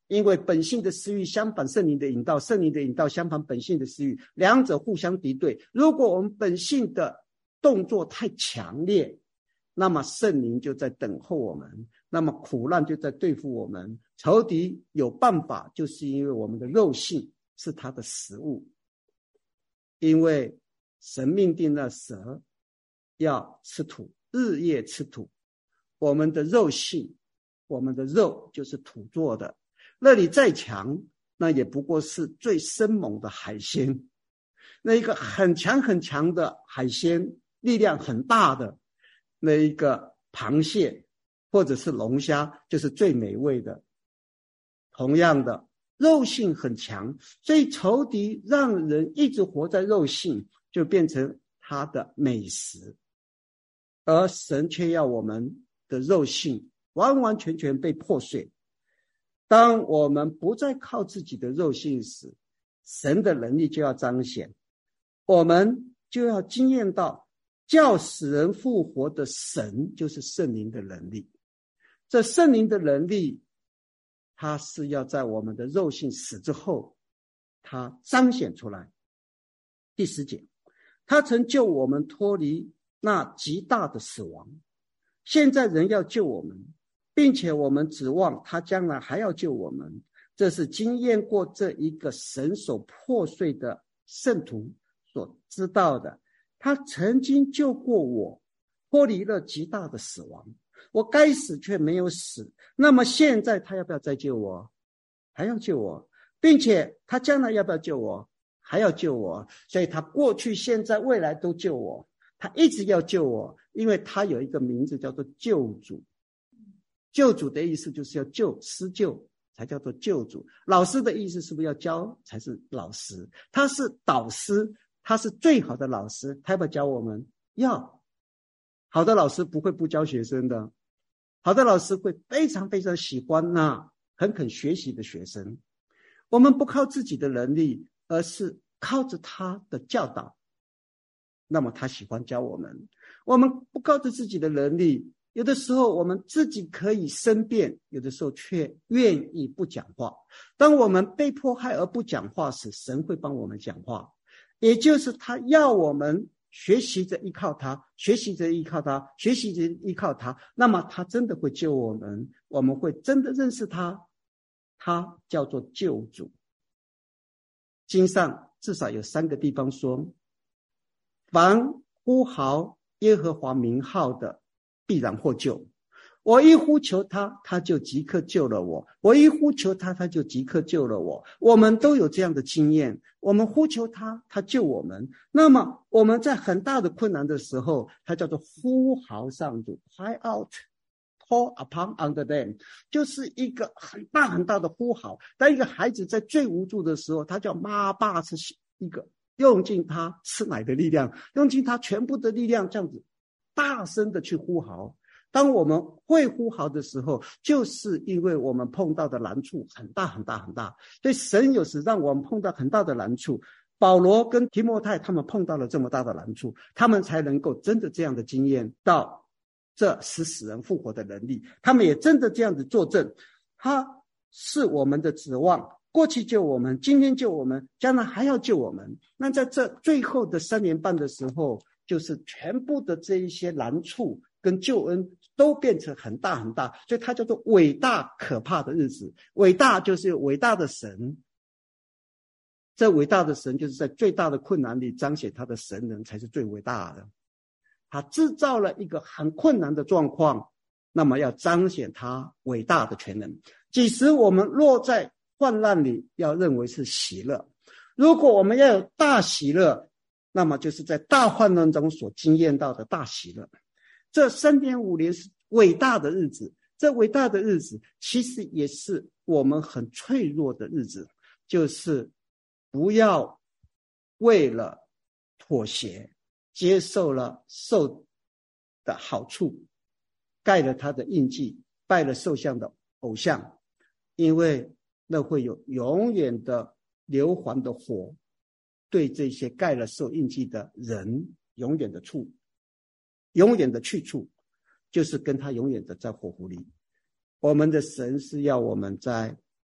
因为本性的私欲相反圣灵的引导，圣灵的引导相反本性的私欲，两者互相敌对。如果我们本性的动作太强烈，那么圣灵就在等候我们，那么苦难就在对付我们。仇敌有办法，就是因为我们的肉性是他的食物，因为神命定了蛇要吃土，日夜吃土，我们的肉性，我们的肉就是土做的，那你再强，那也不过是最生猛的海鲜，那一个很强很强的海鲜，力量很大的那一个螃蟹或者是龙虾，就是最美味的。同样的，肉性很强，所以仇敌让人一直活在肉性，就变成他的美食，而神却要我们的肉性完完全全被破碎。当我们不再靠自己的肉性时，神的能力就要彰显，我们就要经验到叫使人复活的神，就是圣灵的能力。这圣灵的能力，它是要在我们的肉性死之后，它彰显出来。第十节，他曾救我们脱离那极大的死亡，现在人要救我们，并且我们指望他将来还要救我们。这是经验过这一个神所破碎的圣徒所知道的。他曾经救过我，脱离了极大的死亡，我该死却没有死，那么现在他要不要再救我？还要救我，并且他将来要不要救我？还要救我。所以他过去现在未来都救我，他一直要救我，因为他有一个名字叫做救主。救主的意思就是要救，施救才叫做救主。老师的意思是不是要教才是老师？他是导师，他是最好的老师，他要不要教我们？要。好的老师不会不教学生的，好的老师会非常非常喜欢那很肯学习的学生。我们不靠自己的能力，而是靠着他的教导，那么他喜欢教我们。我们不靠着自己的能力，有的时候我们自己可以申辩，有的时候却愿意不讲话。当我们被迫害而不讲话时，神会帮我们讲话，也就是他要我们学习着依靠他，学习着依靠他，学习着依靠他，那么他真的会救我们，我们会真的认识他，他叫做救主。经上至少有三个地方说，凡呼号耶和华名号的，必然获救。我一呼求他，他就即刻救了我；我一呼求他，他就即刻救了我。我们都有这样的经验，我们呼求他，他救我们。那么我们在很大的困难的时候，他叫做呼号上主 ，cry out, call upon unto them， 就是一个很大很大的呼号。当一个孩子在最无助的时候，他叫妈爸，是一个用尽他吃奶的力量，用尽他全部的力量，这样子大声的去呼号。当我们会呼号的时候，就是因为我们碰到的难处很大很大很大，所以神有时让我们碰到很大的难处。保罗跟提摩太他们碰到了这么大的难处，他们才能够真的这样的经验到这使死人复活的能力，他们也真的这样子作证，他是我们的指望，过去救我们，今天救我们，将来还要救我们。那在这最后的三年半的时候，就是全部的这一些难处跟救恩都变成很大很大，所以它叫做伟大可怕的日子。伟大就是有伟大的神，这伟大的神就是在最大的困难里彰显他的神能，才是最伟大的。他制造了一个很困难的状况，那么要彰显他伟大的全能。即使我们落在患难里，要认为是喜乐。如果我们要有大喜乐，那么就是在大患难中所经验到的大喜乐。这 三点五年是伟大的日子，这伟大的日子其实也是我们很脆弱的日子，就是不要为了妥协，接受了受的好处，盖了他的印记，拜了兽像的偶像，因为那会有永远的硫磺的火对这些盖了兽印记的人永远的处永远的去处，就是跟他永远的在火湖里。我们的神是要我们在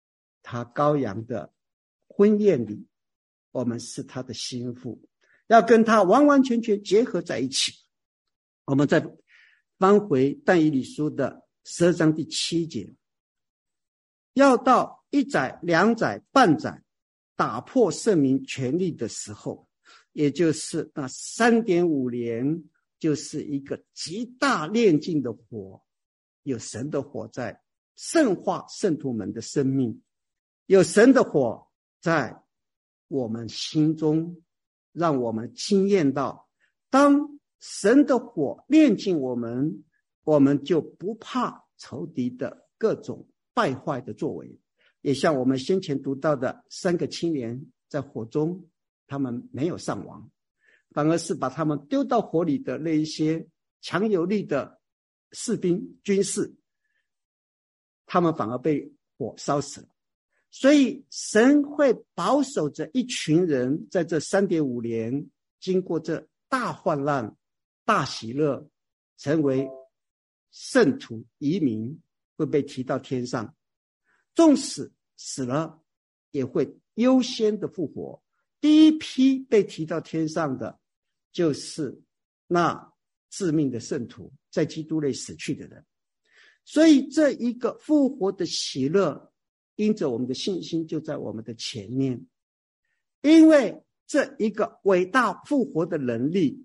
他羔羊的婚宴里，我们是他的心腹，要跟他完完全全结合在一起。我们再翻回但以理书的十二章第七节，要到一载、两载、半载，打破圣民权力的时候，也就是那 三点五 年，就是一个极大炼净的火，有神的火在圣化圣徒们的生命，有神的火在我们心中，让我们经验到，当神的火炼净我们，我们就不怕仇敌的各种败坏的作为。也像我们先前读到的三个青年在火中，他们没有丧亡，反而是把他们丢到火里的那一些强有力的士兵军士，他们反而被火烧死了。所以神会保守着一群人，在这 三点五 年经过这大患难大喜乐，成为圣徒移民，会被提到天上，纵使死了也会优先的复活。第一批被提到天上的就是那致命的圣徒，在基督内死去的人。所以这一个复活的喜乐，因着我们的信心就在我们的前面，因为这一个伟大复活的能力，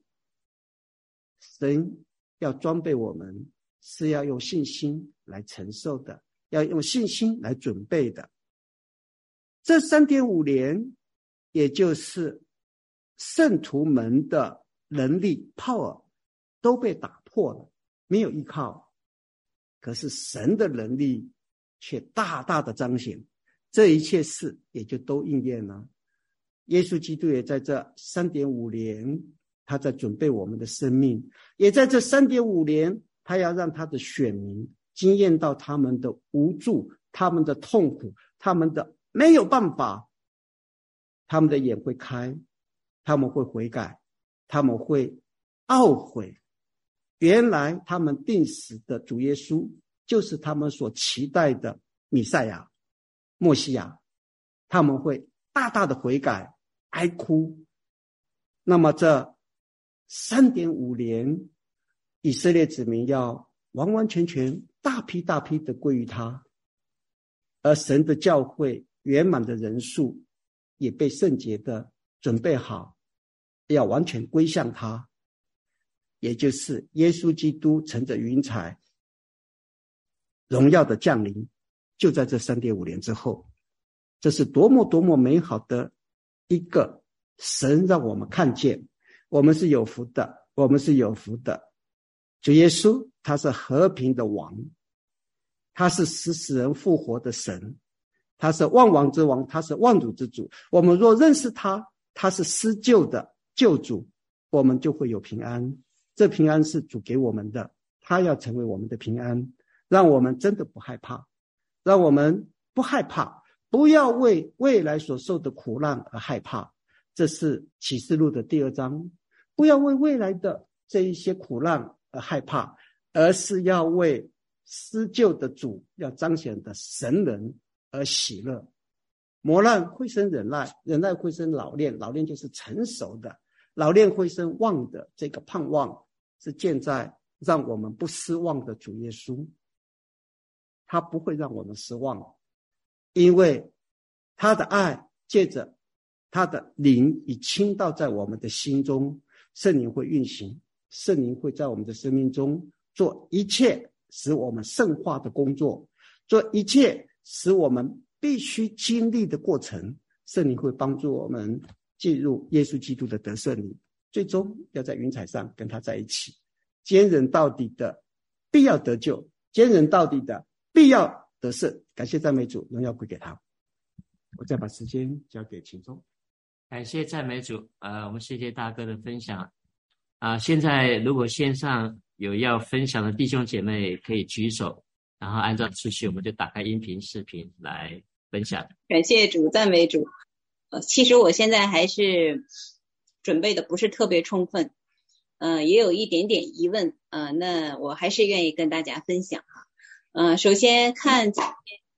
神要装备我们，是要用信心来承受的，要用信心来准备的。这 三点五 年，也就是圣徒们的能力 power 都被打破了，没有依靠，可是神的能力却大大的彰显，这一切事也就都应验了。耶稣基督也在这 三点五 年，他在准备我们的生命，也在这 三点五 年，他要让他的选民经验到他们的无助，他们的痛苦，他们的没有办法，他们的眼会开，他们会悔改，他们会懊悔，原来他们定死的主耶稣就是他们所期待的弥赛亚默西亚，他们会大大的悔改哀哭。那么这 三点五 年，以色列子民要完完全全大批大批的归于他，而神的教会圆满的人数也被圣洁的准备好，要完全归向他，也就是耶稣基督乘着云彩荣耀的降临，就在这 三点五 年之后。这是多么多么美好的一个神让我们看见，我们是有福的，我们是有福的。主耶稣他是和平的王，他是使死人复活的神，他是万王之王，他是万主之主。我们若认识他，他是施救的救主，我们就会有平安。这平安是主给我们的，他要成为我们的平安，让我们真的不害怕，让我们不害怕，不要为未来所受的苦难而害怕。这是启示录的第二章，不要为未来的这一些苦难而害怕，而是要为施救的主要彰显的神人而喜乐。磨难会生忍耐，忍耐会生老练，老练就是成熟的，老练会生望的，这个盼望是建在让我们不失望的主耶稣，他不会让我们失望，因为他的爱借着他的灵已倾倒在我们的心中，圣灵会运行，圣灵会在我们的生命中做一切使我们圣化的工作，做一切使我们必须经历的过程，圣灵会帮助我们进入耶稣基督的得胜里，最终要在云彩上跟他在一起。坚忍到底的必要得救，坚忍到底的必要得胜。感谢赞美主，荣耀归给他。我再把时间交给秦忠。 感谢赞美主，呃，我们谢谢大哥的分享。啊、呃，现在如果线上有要分享的弟兄姐妹可以举手，然后按照次序我们就打开音频视频来分享。 感谢主，赞美主。呃，其实我现在还是准备的不是特别充分，呃，也有一点点疑问，呃，那我还是愿意跟大家分享哈。呃，首先看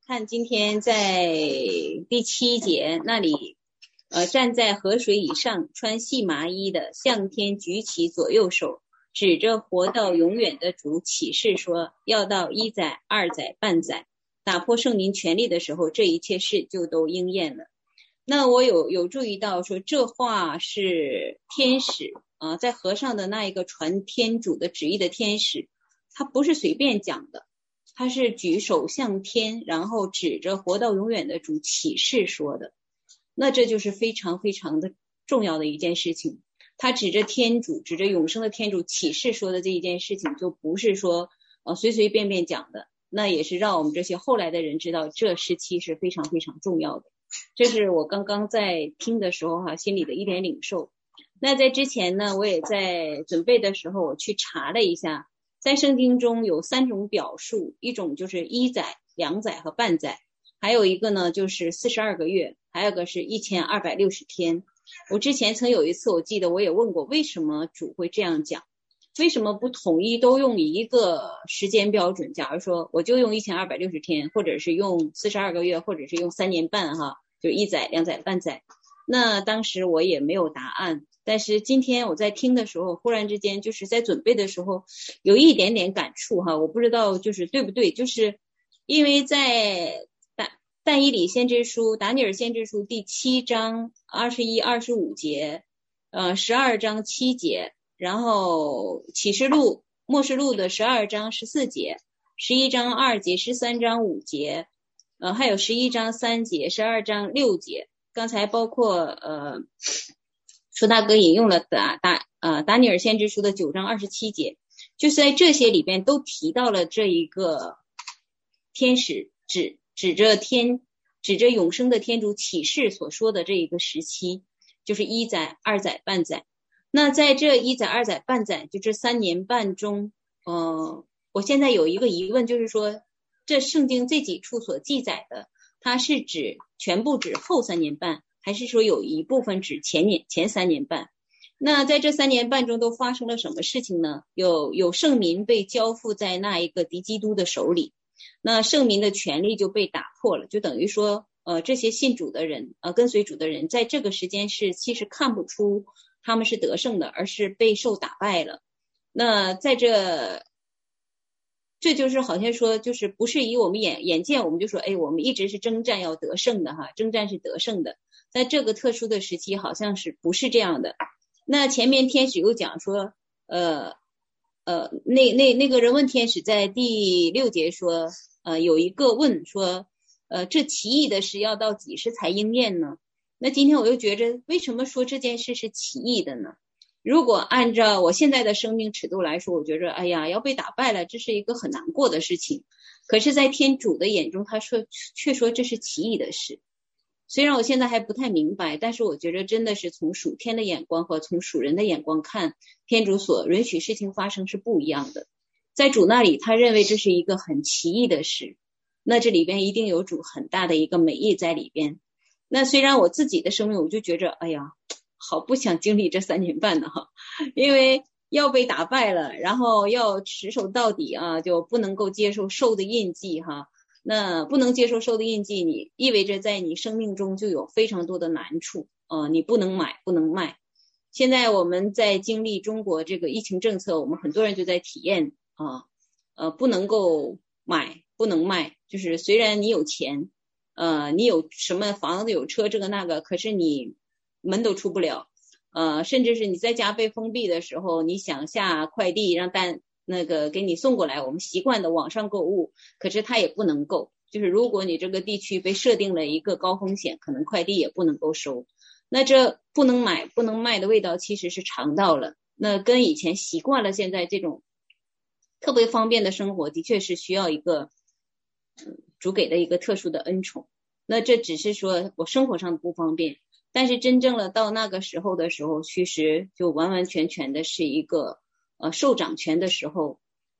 看今天在第七节那里，呃，站在河水以上，穿细麻衣的，向天举起左右手，指着活到永远的主起誓说，要到一载、二载、半载，打破圣灵权力的时候，这一切事就都应验了。那我有有注意到说，这话是天使啊、呃，在河上的那一个传天主的旨意的天使，他不是随便讲的，他是举手向天，然后指着活到永远的主起誓说的。那这就是非常非常的重要的一件事情。他指着天主，指着永生的天主起誓说的这一件事情，就不是说呃随随便便讲的。那也是让我们这些后来的人知道，这时期是非常非常重要的。这是我刚刚在听的时候哈、啊，心里的一点领受。那在之前呢，我也在准备的时候，我去查了一下，在圣经中有三种表述，一种就是一载、两载和半载，还有一个呢就是四十二个月，还有个是一千二百六十天。我之前曾有一次，我记得我也问过，为什么主会这样讲？为什么不统一都用一个时间标准？假如说我就用一千二百六十天，或者是用四十二个月，或者是用三年半哈，就一载、两载、半载。那当时我也没有答案，但是今天我在听的时候，忽然之间就是在准备的时候有一点点感触哈，我不知道就是对不对，就是因为在但但以理先知书、达尼尔先知书第七章二十一、二十五节，呃，十二章七节。然后启示录默示录的十二章十四节，十一章二节，十三章五节，呃，还有十一章三节，十二章六节。刚才包括呃，舒大哥引用了达达呃达尼尔先知书的九章二十七节，就是在这些里边都提到了这一个天使指指着天指着永生的天主启示所说的这一个时期，就是一载、二载、半载。那在这一载、二载、半载，就这三年半中，呃，我现在有一个疑问，就是说，这圣经这几处所记载的，它是指全部指后三年半，还是说有一部分指前年前三年半？那在这三年半中都发生了什么事情呢？有有圣民被交付在那一个敌基督的手里，那圣民的权利就被打破了，就等于说，呃，这些信主的人，呃，跟随主的人，在这个时间是其实看不出他们是得胜的，而是被受打败了。那在这这就是好像说，就是不是以我们眼眼见我们就说，哎，我们一直是征战要得胜的哈，征战是得胜的。在这个特殊的时期，好像是不是这样的。那前面天使又讲说，呃呃，那那那个人问天使在第六节说，呃，有一个问说，呃，这奇异的事要到几时才应验呢？那今天我又觉着，为什么说这件事是奇异的呢？如果按照我现在的生命尺度来说，我觉着，哎呀，要被打败了，这是一个很难过的事情。可是，在天主的眼中，他说却说这是奇异的事。虽然我现在还不太明白，但是我觉得真的是从属天的眼光和从属人的眼光看，天主所允许事情发生是不一样的。在主那里，他认为这是一个很奇异的事，那这里边一定有主很大的一个美意在里边。那虽然我自己的生命，我就觉着，哎呀，好不想经历这三年半呢哈，因为要被打败了，然后要持守到底啊，就不能够接受兽的印记哈。那不能接受兽的印记，你意味着在你生命中就有非常多的难处呃，你不能买，不能卖。现在我们在经历中国这个疫情政策，我们很多人就在体验啊，呃，不能够买，不能卖，就是虽然你有钱，呃，你有什么房子有车这个那个，可是你门都出不了，呃，甚至是你在家被封闭的时候，你想下快递让单那个给你送过来，我们习惯的网上购物，可是它也不能够，就是如果你这个地区被设定了一个高风险，可能快递也不能够收。那这不能买不能卖的味道其实是尝到了，那跟以前习惯了现在这种特别方便的生活，的确是需要一个、嗯、主给的一个特殊的恩宠。那这只是说我生活上的不方便，但是真正了到那个时候的时候，其实就完完全全的是一个呃受掌权的时候。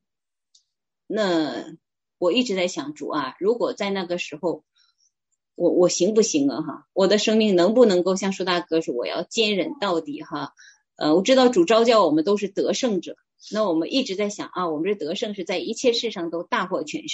那我一直在想，主啊，如果在那个时候我我行不行啊哈？我的生命能不能够像舒大哥说我要坚忍到底哈？呃，我知道主召叫我们都是得胜者，那我们一直在想啊，我们这得胜是在一切事上都大获全胜。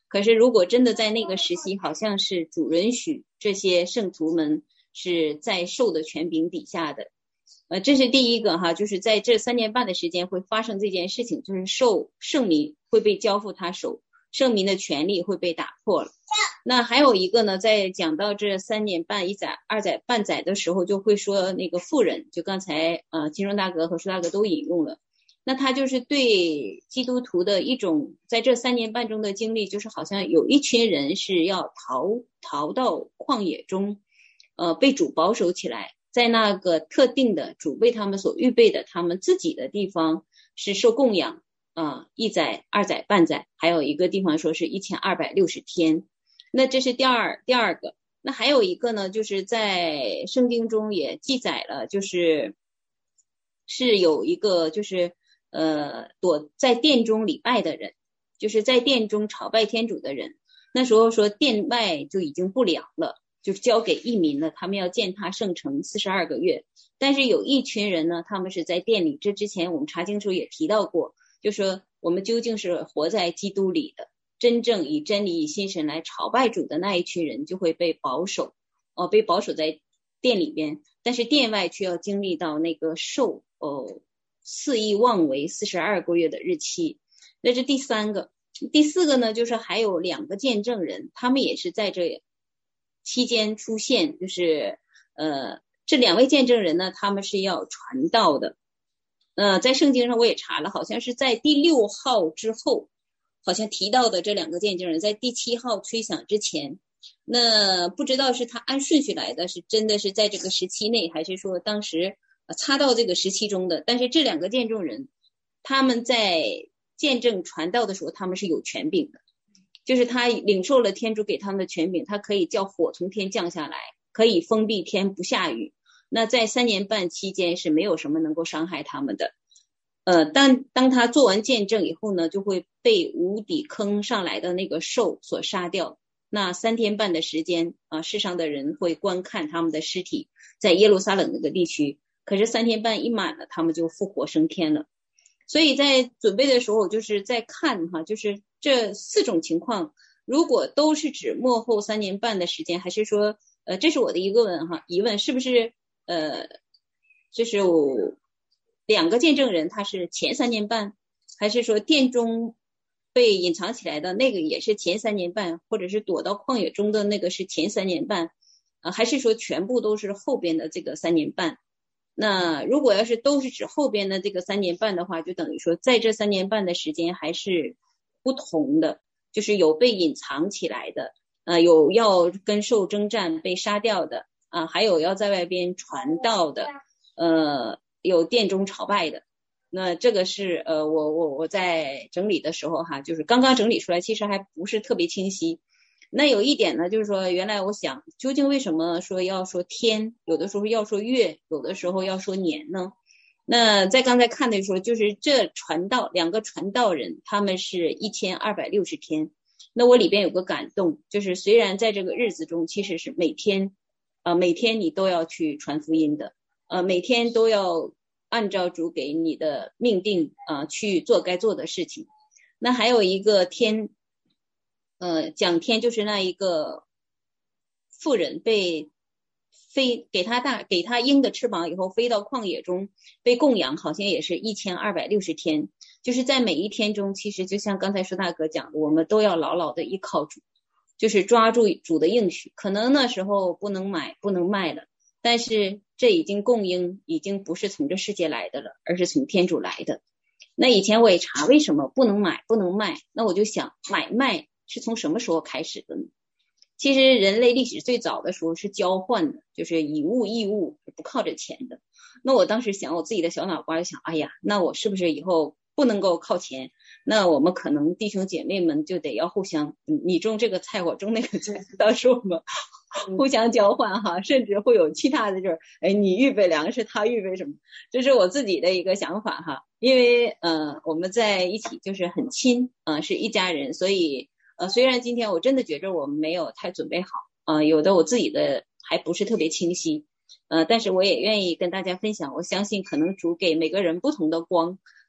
可是如果真的在那个时期，好像是主允许这些圣徒们是在兽的权柄底下的。呃，这是第一个哈，就是在这三年半的时间会发生这件事情，就是受圣民会被交付他手，圣民的权利会被打破了。那还有一个呢，在讲到这三年半一载二载半载的时候，就会说那个妇人，就刚才呃金荣大哥和舒大哥都引用了，那他就是对基督徒的一种在这三年半中的经历，就是好像有一群人是要逃逃到旷野中，呃被主保守起来，在那个特定的主为他们所预备的他们自己的地方是受供养啊、呃，一载二载半载，还有一个地方说是一千二百六十天。那这是第二第二个。那还有一个呢，就是在圣经中也记载了，就是是有一个就是呃躲在殿中礼拜的人，就是在殿中朝拜天主的人，那时候说殿外就已经不良了，就是交给异民了，他们要践踏圣城四十二个月。但是有一群人呢，他们是在殿里，这之前我们查经时候也提到过，就说我们究竟是活在基督里的，真正以真理以心神来朝拜主的那一群人就会被保守，哦，被保守在殿里边，但是殿外却要经历到那个受哦肆意妄为四十二个月的日期。那是第三个。第四个呢，就是还有两个见证人，他们也是在这期间出现，就是呃这两位见证人呢，他们是要传道的。呃在圣经上我也查了，好像是在第六号之后，好像提到的这两个见证人在第七号吹响之前。那不知道是他按顺序来的，是真的是在这个时期内，还是说当时插到这个时期中的。但是这两个见证人他们在见证传道的时候，他们是有权柄的，就是他领受了天主给他们的权柄，他可以叫火从天降下来，可以封闭天不下雨。那在三年半期间是没有什么能够伤害他们的。呃，但当他做完见证以后呢，就会被无底坑上来的那个兽所杀掉。那三天半的时间啊，世上的人会观看他们的尸体，在耶路撒冷那个地区。可是三天半一满了，他们就复活升天了。所以在准备的时候，就是在看哈，就是这四种情况，如果都是指末后三年半的时间，还是说，呃，这是我的一个问哈疑问，是不是呃，就是我两个见证人他是前三年半，还是说殿中被隐藏起来的那个也是前三年半，或者是躲到旷野中的那个是前三年半，呃，还是说全部都是后边的这个三年半？那如果要是都是指后边的这个三年半的话，就等于说在这三年半的时间还是不同的，就是有被隐藏起来的，呃，有要跟兽征战被杀掉的啊、呃，还有要在外边传道的，呃，有殿中朝拜的。那这个是呃，我我我在整理的时候哈，就是刚刚整理出来，其实还不是特别清晰。那有一点呢，就是说原来我想究竟为什么说要说天，有的时候要说月，有的时候要说年呢？那在刚才看的时候，就是这传道两个传道人，他们是一千二百六十天。那我里边有个感动，就是虽然在这个日子中，其实是每天呃每天你都要去传福音的，呃每天都要按照主给你的命定啊、呃、去做该做的事情。那还有一个天，呃，讲天就是那一个妇人被飞给他大给他鹰的翅膀以后飞到旷野中被供养，好像也是一千二百六十天。就是在每一天中，其实就像刚才舒大哥讲的，我们都要牢牢的依靠主，就是抓住主的应许。可能那时候不能买不能卖了，但是这已经供应已经不是从这世界来的了，而是从天主来的。那以前我也查为什么不能买不能卖，那我就想买卖是从什么时候开始的呢？其实人类历史最早的时候是交换的，就是以物易物，不靠着钱的。那我当时想我自己的小脑瓜就想，哎呀，那我是不是以后不能够靠钱？那我们可能弟兄姐妹们就得要互相，你种这个菜我种那个菜，到时候我们互相交换哈，甚至会有其他的就是，哎，你预备粮食，他预备什么？这是我自己的一个想法哈。因为呃我们在一起就是很亲，呃是一家人，所以呃虽然今天我真的觉着我们没有太准备好，呃有的我自己的还不是特别清晰，呃但是我也愿意跟大家分享，我相信可能主给每个人不同的光，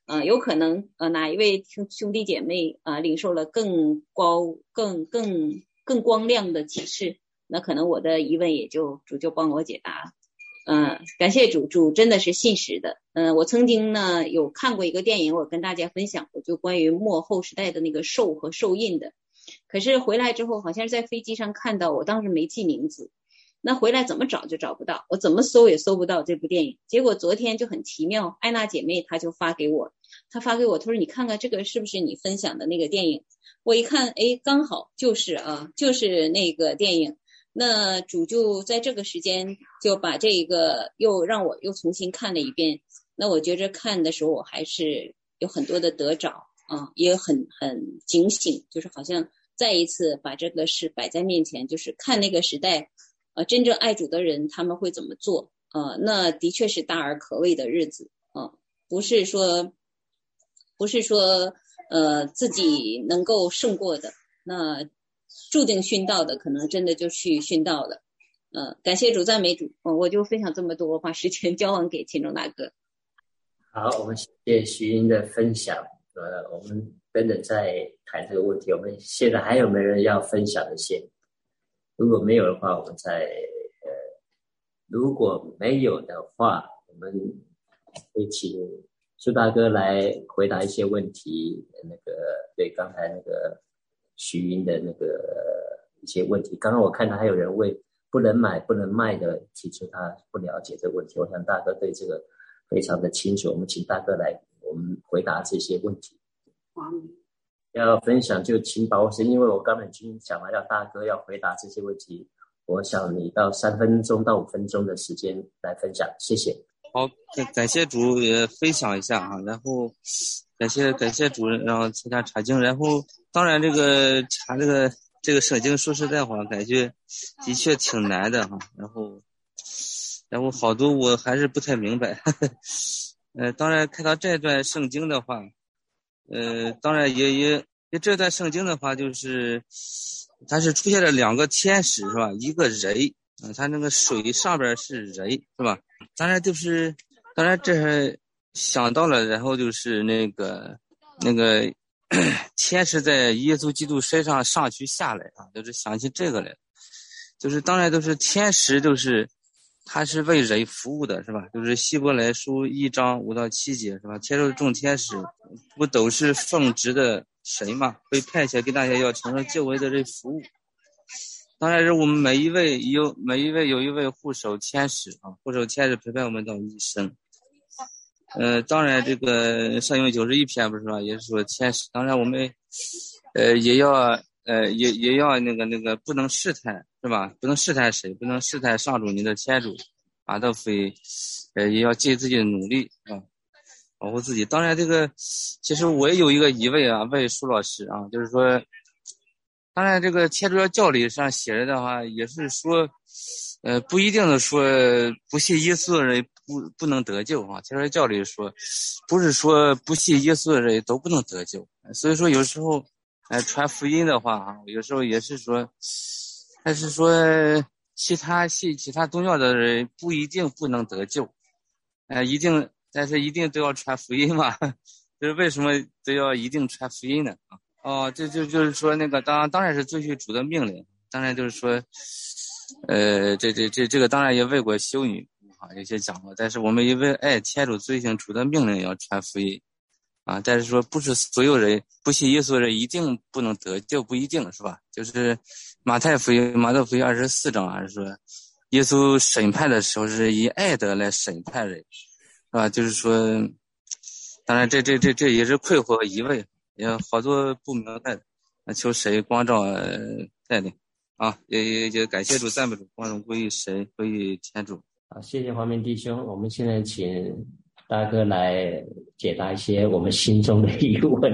呃，有可能呃哪一位兄兄弟姐妹啊、呃、领受了更高、更更更光亮的启示，那可能我的疑问也就主就帮我解答了。嗯、呃，感谢主，主真的是信实的。嗯、呃，我曾经呢有看过一个电影，我跟大家分享过，就关于末后时代的那个兽和兽印的。可是回来之后，好像是在飞机上看到，我当时没记名字。那回来怎么找就找不到，我怎么搜也搜不到这部电影。结果昨天就很奇妙，艾娜姐妹她就发给我，她发给我，她说你看看这个是不是你分享的那个电影？我一看，哎，刚好就是啊，就是那个电影。那主就在这个时间就把这个又让我又重新看了一遍。那我觉着看的时候我还是有很多的得着啊，也很很警醒，就是好像再一次把这个事摆在面前，就是看那个时代呃，真正爱主的人他们会怎么做？呃，那的确是大而可畏的日子啊、呃，不是说不是说呃自己能够胜过的，那注定殉道的，可能真的就去殉道了。呃，感谢主，赞美主。呃、我就分享这么多，我把时间交还给秦钟大哥。 好，我们谢谢徐英的分享。呃，我们等等再谈这个问题。我们现在还有没有人要分享的先？如果没有的话，我们再呃，如果没有的话，我们会请苏大哥来回答一些问题。那个对刚才那个徐英的那个一些问题，刚刚我看到还有人为不能买不能卖的提出他不了解这个问题，我想大哥对这个非常的清楚，我们请大哥来我们回答这些问题。要分享就请把握时间，因为我刚才已经讲了要大哥要回答这些问题，我想你到三分钟到五分钟的时间来分享，谢谢。 好，感谢主也分享一下啊，然后感谢感谢主任让参加查经，然后当然这个查这个这个圣经说实在话，感觉的确挺难的哈，然后然后好多我还是不太明白，呵呵呃，当然看到这段圣经的话，呃，当然也也也这段圣经的话，就是它是出现了两个天使是吧？一个人，嗯、呃，它那个水上边是人是吧？当然就是，当然这是想到了，然后就是那个那个天使在耶稣基督身上上去下来啊，就是想起这个来，就是当然都是天使，就是他是为人服务的是吧？就是希伯来书一章五到七节是吧？天主众天使不都是奉职的神嘛，被派遣给大家要成了救恩的人服务。当然是我们每一位有每一位有一位护守天使啊，护守天使陪伴我们到一生。呃，当然这个圣咏九十一篇不是吧，也是说天使。当然我们呃也要呃也也要那个那个不能试探是吧？不能试探谁，不能试探上主你的天主，马德菲呃也要尽自己的努力啊，保护自己。当然这个其实我也有一个疑问啊，问苏老师啊，就是说。当然，这个天主教教理上写着的话，也是说，呃，不一定的说不信耶稣的人不不能得救啊。天主教理说，不是说不信耶稣的人都不能得救。所以说，有时候，呃，传福音的话啊，有时候也是说，还是说其他信其他宗教的人不一定不能得救，呃，一定，但是一定都要传福音嘛。就是为什么都要一定传福音呢？啊？哦，这就就是说那个当当然是遵循主的命令，当然就是说，呃，这这这这个当然也为过修女啊，有些讲过，但是我们因为爱天主遵循主的命令要传福音啊，但是说不是所有人不信耶稣的人一定不能得救，不一定是吧？就是马太福音马太福音二十四章还是说，耶稣审判的时候是以爱德来审判人，是吧？就是说，当然这这这这也是困惑和疑问。也好多不明白的，求谁光照带领啊！也也也感谢主赞美主，光荣归于神，归于天主。 好，谢谢黄明弟兄。我们现在请大哥来解答一些我们心中的疑问。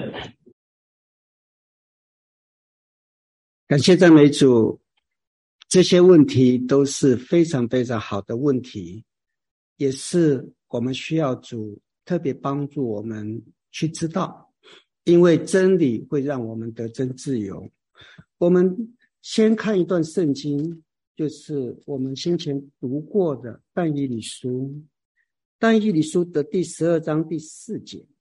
感谢赞美主，这些问题都是非常非常好的问题，也是我们需要主特别帮助我们去知道。因为真理会让我们得真自由。我们先看一段圣经，就是我们先前读过的但以理书，但以理书的第十二章第四节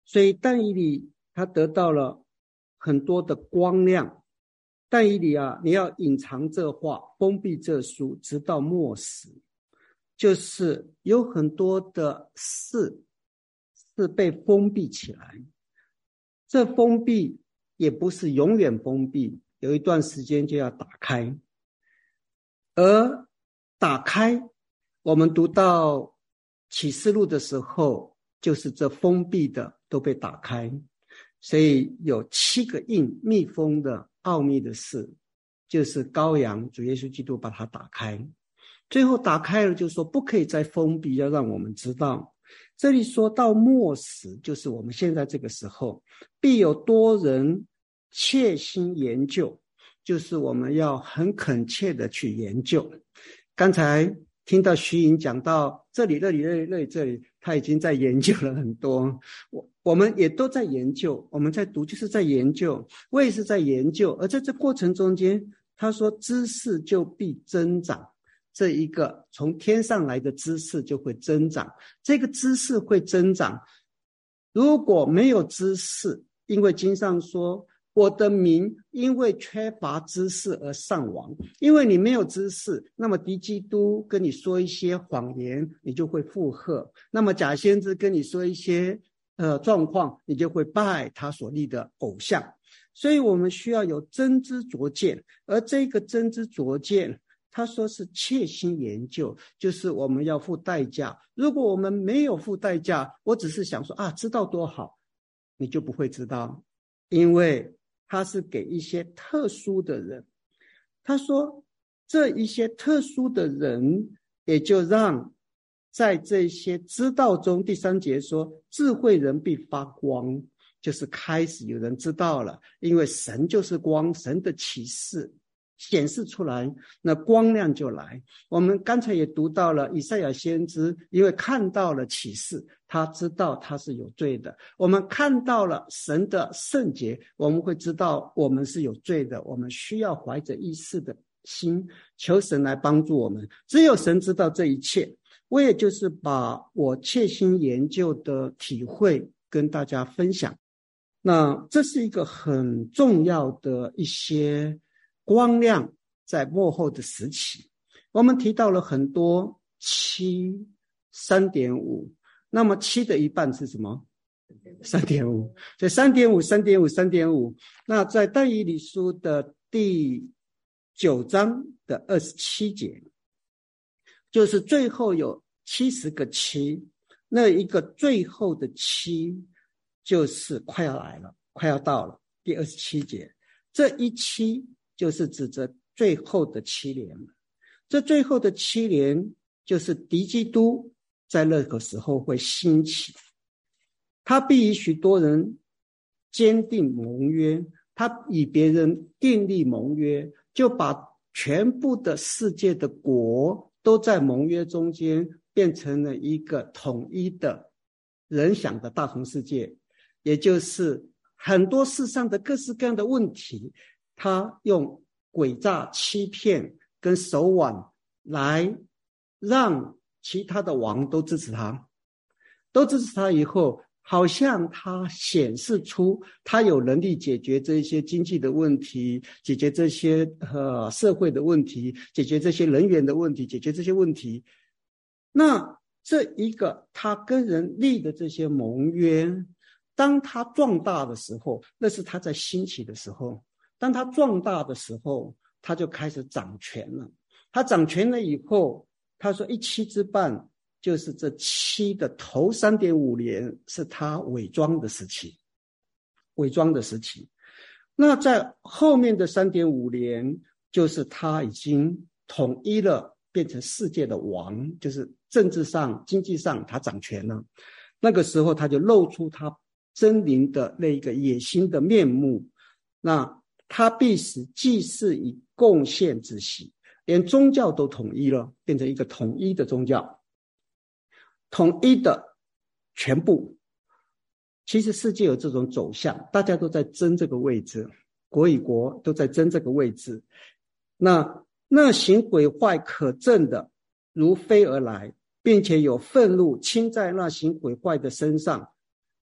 所以但以理他得到了很多的光亮。但以理啊，你要隐藏这话，封闭这书，直到末时。就是有很多的事是被封闭起来，这封闭也不是永远封闭，有一段时间就要打开。而打开，我们读到启示录的时候，就是这封闭的都被打开。所以有七个印密封的奥秘的事，就是羔羊主耶稣基督把它打开。最后打开了，就是说不可以再封闭，要让我们知道。这里说到末时，就是我们现在这个时候，必有多人切心研究，就是我们要很恳切的去研究。刚才听到徐颖讲到这里这里这里这里这里，他已经在研究了很多，我我们也都在研究，我们在读就是在研究，我也是在研究。而在这过程中间，他说知识就必增长，这一个从天上来的知识就会增长，这个知识会增长。如果没有知识，因为经上说我的民因为缺乏知识而丧亡，因为你没有知识，那么敌基督跟你说一些谎言，你就会附和，那么假先知跟你说一些呃状况，你就会拜他所立的偶像。所以我们需要有真知灼见，而这个真知灼见他说是切心研究，就是我们要付代价。如果我们没有付代价，我只是想说啊，知道多好，你就不会知道，因为他是给一些特殊的人。他说这一些特殊的人，也就让在这些知道中，第三节说智慧人必发光，就是开始有人知道了，因为神就是光，神的启示显示出来，那光亮就来。我们刚才也读到了以赛亚先知，因为看到了启示，他知道他是有罪的。我们看到了神的圣洁，我们会知道我们是有罪的，我们需要怀着意识的心，求神来帮助我们。只有神知道这一切。我也就是把我切心研究的体会跟大家分享。那这是一个很重要的一些光亮在末后的时期。我们提到了很多七 三点五， 那么七的一半是什么？ 三点五， 所以 三点五 三点五 三点五。 那在但以理书的第九章的二十七节，就是最后有七十个七，那一个最后的七就是快要来了，快要到了。第二十七节，这一七就是指着最后的七年，这最后的七年就是敌基督在那个时候会兴起，他必与许多人坚定盟约，他与别人订立盟约，就把全部的世界的国都在盟约中间变成了一个统一的人想的大同世界，也就是很多世上的各式各样的问题，他用诡诈欺骗跟手腕来让其他的王都支持他，都支持他以后，好像他显示出他有能力解决这些经济的问题，解决这些呃社会的问题，解决这些人员的问题，解决这些问题。那这一个他跟人立的这些盟约，当他壮大的时候，那是他在兴起的时候，当他壮大的时候，他就开始掌权了。他掌权了以后，他说一七之半，就是这七的头 三点五 年是他伪装的时期，伪装的时期。那在后面的 三点五 年，就是他已经统一了，变成世界的王，就是政治上经济上他掌权了。那个时候他就露出他狰狞的那个野心的面目，那他必使祭祀以贡献之喜，连宗教都统一了，变成一个统一的宗教，统一的全部。其实世界有这种走向，大家都在争这个位置，国与国都在争这个位置。那那行毁坏可憎的如飞而来，并且有愤怒倾在那行毁坏的身上，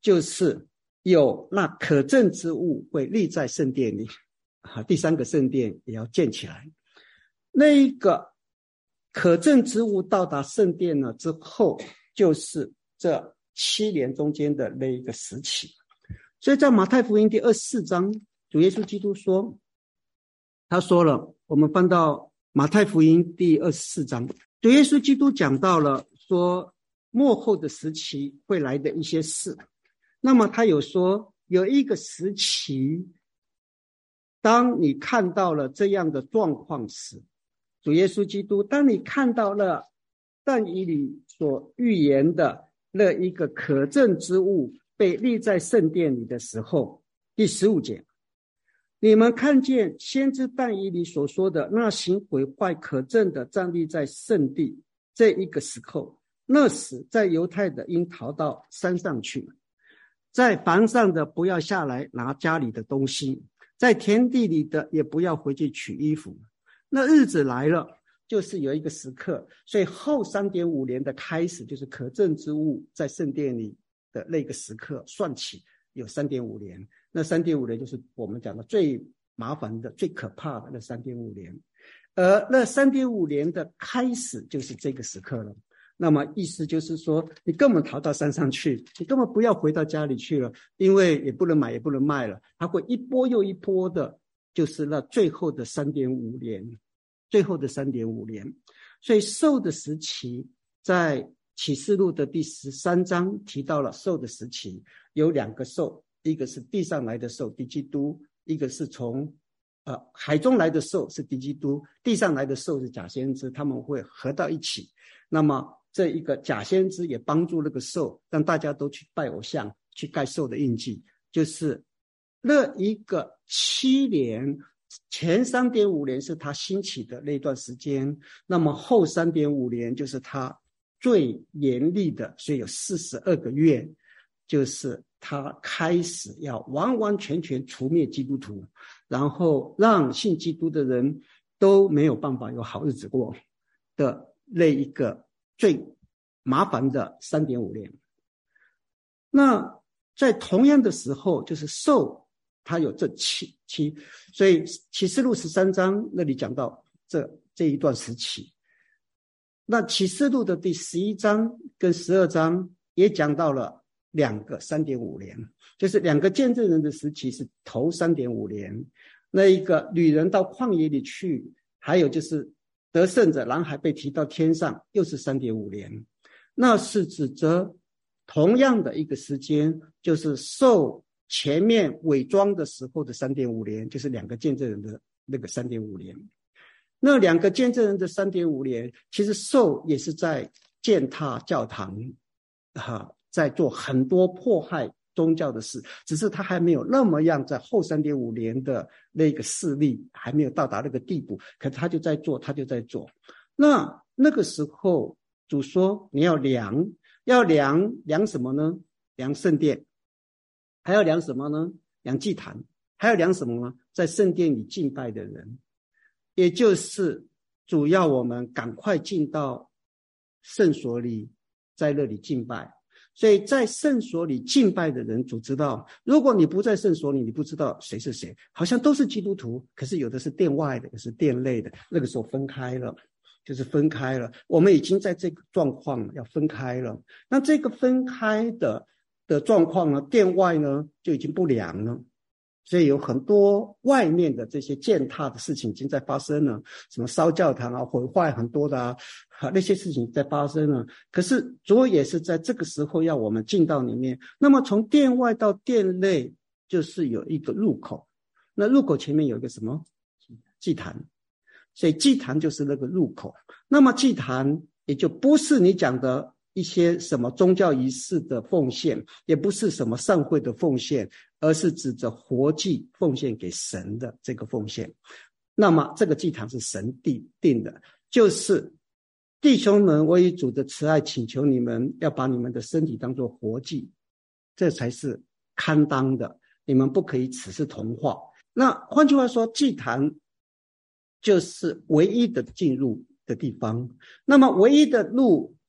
就是有那可憎之物会立在圣殿里，啊，第三个圣殿也要建起来。那一个可憎之物到达圣殿了之后，就是这七年中间的那一个时期。所以在马太福音第二十四章，主耶稣基督说，他说了，我们翻到马太福音第二十四章，主耶稣基督讲到了说末后的时期会来的一些事。那么他有说有一个时期，当你看到了这样的状况时，主耶稣基督，当你看到了但以理所预言的那一个可憎之物被立在圣殿里的时候，第十五节，你们看见先知但以理所说的那行毁坏可憎的站立在圣地，这一个时候，那时在犹太的应逃到山上去，在房上的不要下来拿家里的东西，在田地里的也不要回去取衣服。那日子来了，就是有一个时刻，所以后 三点五 年的开始，就是可憎之物在圣殿里的那个时刻算起有 三点五 年。那 三点五 年就是我们讲的最麻烦的最可怕的那 三点五 年，而那 三点五 年的开始就是这个时刻了。那么意思就是说，你根本逃到山上去，你根本不要回到家里去了，因为也不能买也不能卖了，它会一波又一波的，就是那最后的 三点五 年，最后的 三点五 年。所以兽的时期在启示录的第十三章提到了兽的时期，有两个兽，一个是地上来的兽敌基督，一个是从呃海中来的兽是敌基督，地上来的兽是假先知，他们会合到一起。那么这一个假先知也帮助那个兽，让大家都去拜偶像，去盖兽的印记，就是那一个七年，前 三点五 年是他兴起的那段时间，那么后 三点五 年就是他最严厉的，所以有四十二个月，就是他开始要完完全全除灭基督徒，然后让信基督的人都没有办法有好日子过的那一个最麻烦的 三点五 年。那在同样的时候，就是兽它有这七七，所以启示录十三章那里讲到这这一段时期。那启示录的第十一章跟十二章也讲到了两个 三点五 年，就是两个见证人的时期是头 三点五 年，那一个女人到旷野里去，还有就是得胜者男孩被提到天上，又是 三点五 年。那是指着同样的一个时间，就是受前面伪装的时候的 三点五 年，就是两个见证人的那个 三点五 年。那两个见证人的 三点五 年，其实受也是在践踏教堂，啊，在做很多迫害宗教的事，只是他还没有那么样，在后 三点五 年的那个势力还没有到达那个地步，可他就在做，他就在做。那那个时候主说你要量，要量量什么呢？量圣殿，还要量什么呢？量祭坛，还要量什么呢？在圣殿里敬拜的人，也就是主要我们赶快进到圣所里，在那里敬拜。所以在圣所里敬拜的人，主知道，如果你不在圣所里，你不知道谁是谁，好像都是基督徒，可是有的是殿外的，有的是殿内的，那个时候分开了，就是分开了。我们已经在这个状况要分开了。那这个分开的的状况呢，殿外呢就已经不良了，所以有很多外面的这些践踏的事情已经在发生了，什么烧教堂啊，毁坏很多的啊，那些事情在发生了。可是主也是在这个时候要我们进到里面。那么从殿外到殿内就是有一个入口，那入口前面有一个什么？祭坛，所以祭坛就是那个入口。那么祭坛也就不是你讲的一些什么宗教仪式的奉献，也不是什么善会的奉献，而是指着活祭奉献给神的这个奉献。那么这个祭坛是神定的，就是弟兄们，我以主的慈爱请求你们要把你们的身体当作活祭，这才是堪当的，你们不可以此事同化。那换句话说，祭坛就是唯一的进入的地方，那么唯一的路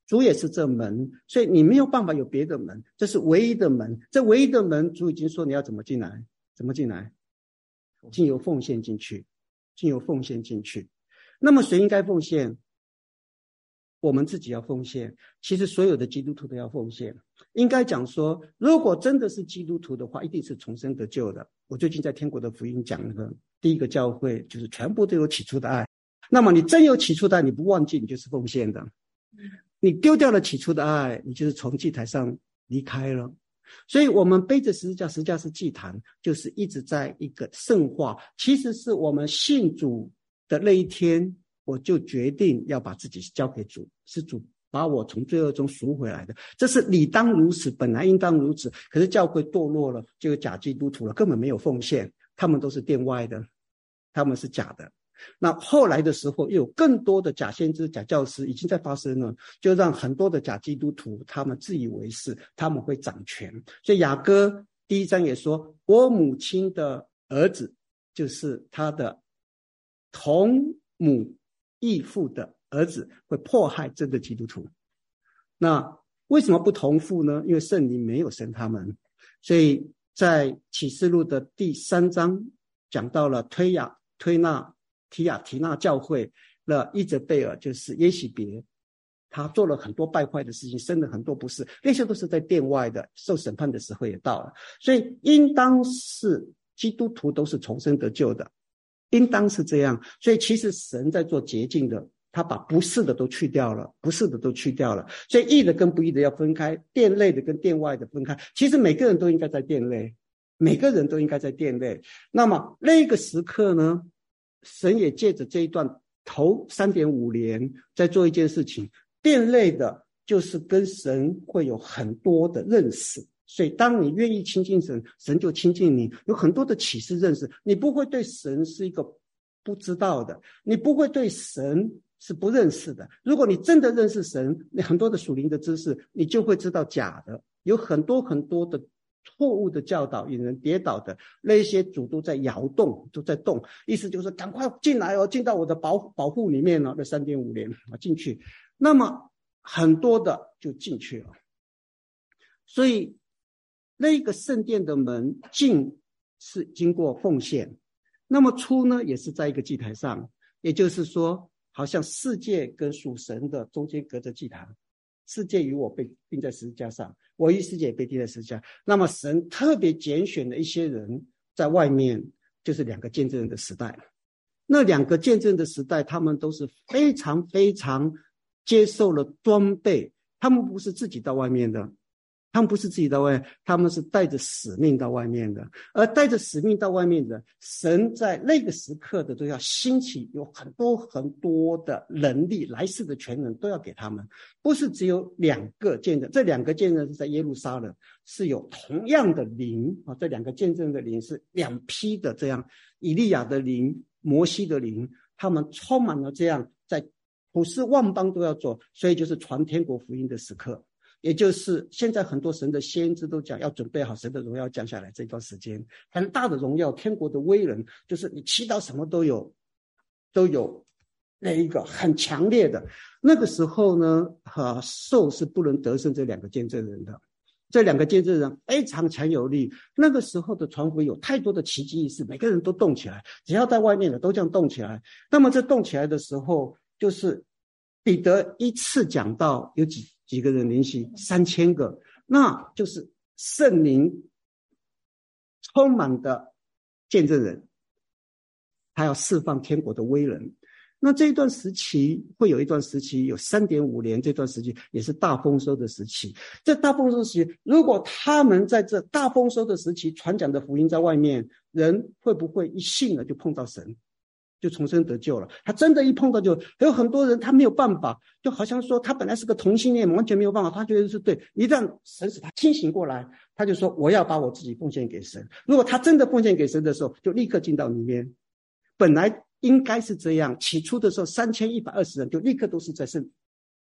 主也是这门，所以你没有办法有别的门，这是唯一的门。这唯一的门，主已经说你要怎么进来，怎么进来，经由奉献进去，经由奉献进去。那么谁应该奉献？我们自己要奉献。其实所有的基督徒都要奉献。应该讲说，如果真的是基督徒的话，一定是重生得救的。我最近在天国的福音讲那个第一个教会，就是全部都有起初的爱。那么你真有起初的爱，你不忘记，你就是奉献的。你丢掉了起初的爱，你就是从祭台上离开了。所以我们背着十字架，十字架是祭坛，就是一直在一个圣化。其实是我们信主的那一天，我就决定要把自己交给主，是主把我从罪恶中赎回来的，这是理当如此，本来应当如此。可是教会堕落了，就有假基督徒了，根本没有奉献，他们都是殿外的，他们是假的。那后来的时候又有更多的假先知假教师已经在发生了，就让很多的假基督徒他们自以为是，他们会掌权。所以雅歌第一章也说，我母亲的儿子就是他的同母异父的儿子会迫害真的基督徒。那为什么不同父呢？因为圣灵没有生他们。所以在启示录的第三章讲到了推雅推纳提亚提纳教会，那伊泽贝尔就是耶洗别，他做了很多败坏的事情，生了很多不是，那些都是在殿外的，受审判的时候也到了。所以应当是基督徒都是重生得救的，应当是这样。所以其实神在做洁净的，他把不是的都去掉了，不是的都去掉了。所以义的跟不义的要分开，殿内的跟殿外的分开。其实每个人都应该在殿内，每个人都应该在殿内。那么那个时刻呢，神也借着这一段头 三点五 年在做一件事情，殿内的就是跟神会有很多的认识。所以当你愿意亲近神，神就亲近你，有很多的启示认识。你不会对神是一个不知道的，你不会对神是不认识的。如果你真的认识神，你很多的属灵的知识你就会知道假的，有很多很多的错误的教导引人跌倒的，那些主都在摇动，都在动，意思就是赶快进来哦，进到我的保保护里面了。那 三点五 年进去，那么很多的就进去了。所以那个圣殿的门进是经过奉献，那么出呢也是在一个祭台上，也就是说好像世界跟属神的中间隔着祭坛，世界与我被钉在十字架上，我与世界也被钉在十字架。那么神特别拣选的一些人在外面，就是两个见证人的时代。那两个见证人的时代，他们都是非常非常接受了装备，他们不是自己到外面的，他们不是自己到外面，他们是带着使命到外面的。而带着使命到外面的，神在那个时刻的都要兴起，有很多很多的能力，来世的全能都要给他们。不是只有两个见证，这两个见证是在耶路撒冷，是有同样的灵啊。这两个见证的灵是两批的，这样以利亚的灵、摩西的灵，他们充满了这样，在普世万邦都要做，所以就是传天国福音的时刻。也就是现在很多神的先知都讲要准备好神的荣耀降下来，这段时间很大的荣耀，天国的威能，就是你祈祷什么都有都有那一个很强烈的。那个时候呢，啊，兽是不能得胜这两个见证人的，这两个见证人非常强有力。那个时候的传福音有太多的奇迹异事，每个人都动起来，只要在外面的都这样动起来。那么这动起来的时候，就是彼得一次讲到有几几个人灵犀，三千个，那就是圣灵充满的见证人，他要释放天国的威能。那这一段时期会有一段时期有 三点五 年，这段时期也是大丰收的时期。这大丰收的时期，如果他们在这大丰收的时期传讲的福音在外面，人会不会一信了就碰到神，就重生得救了？他真的一碰到，就有很多人他没有办法，就好像说他本来是个同性恋，完全没有办法，他觉得是对，一旦神使他清醒过来，他就说我要把我自己奉献给神。如果他真的奉献给神的时候，就立刻进到里面。本来应该是这样，起初的时候三千一百二十人就立刻都是在圣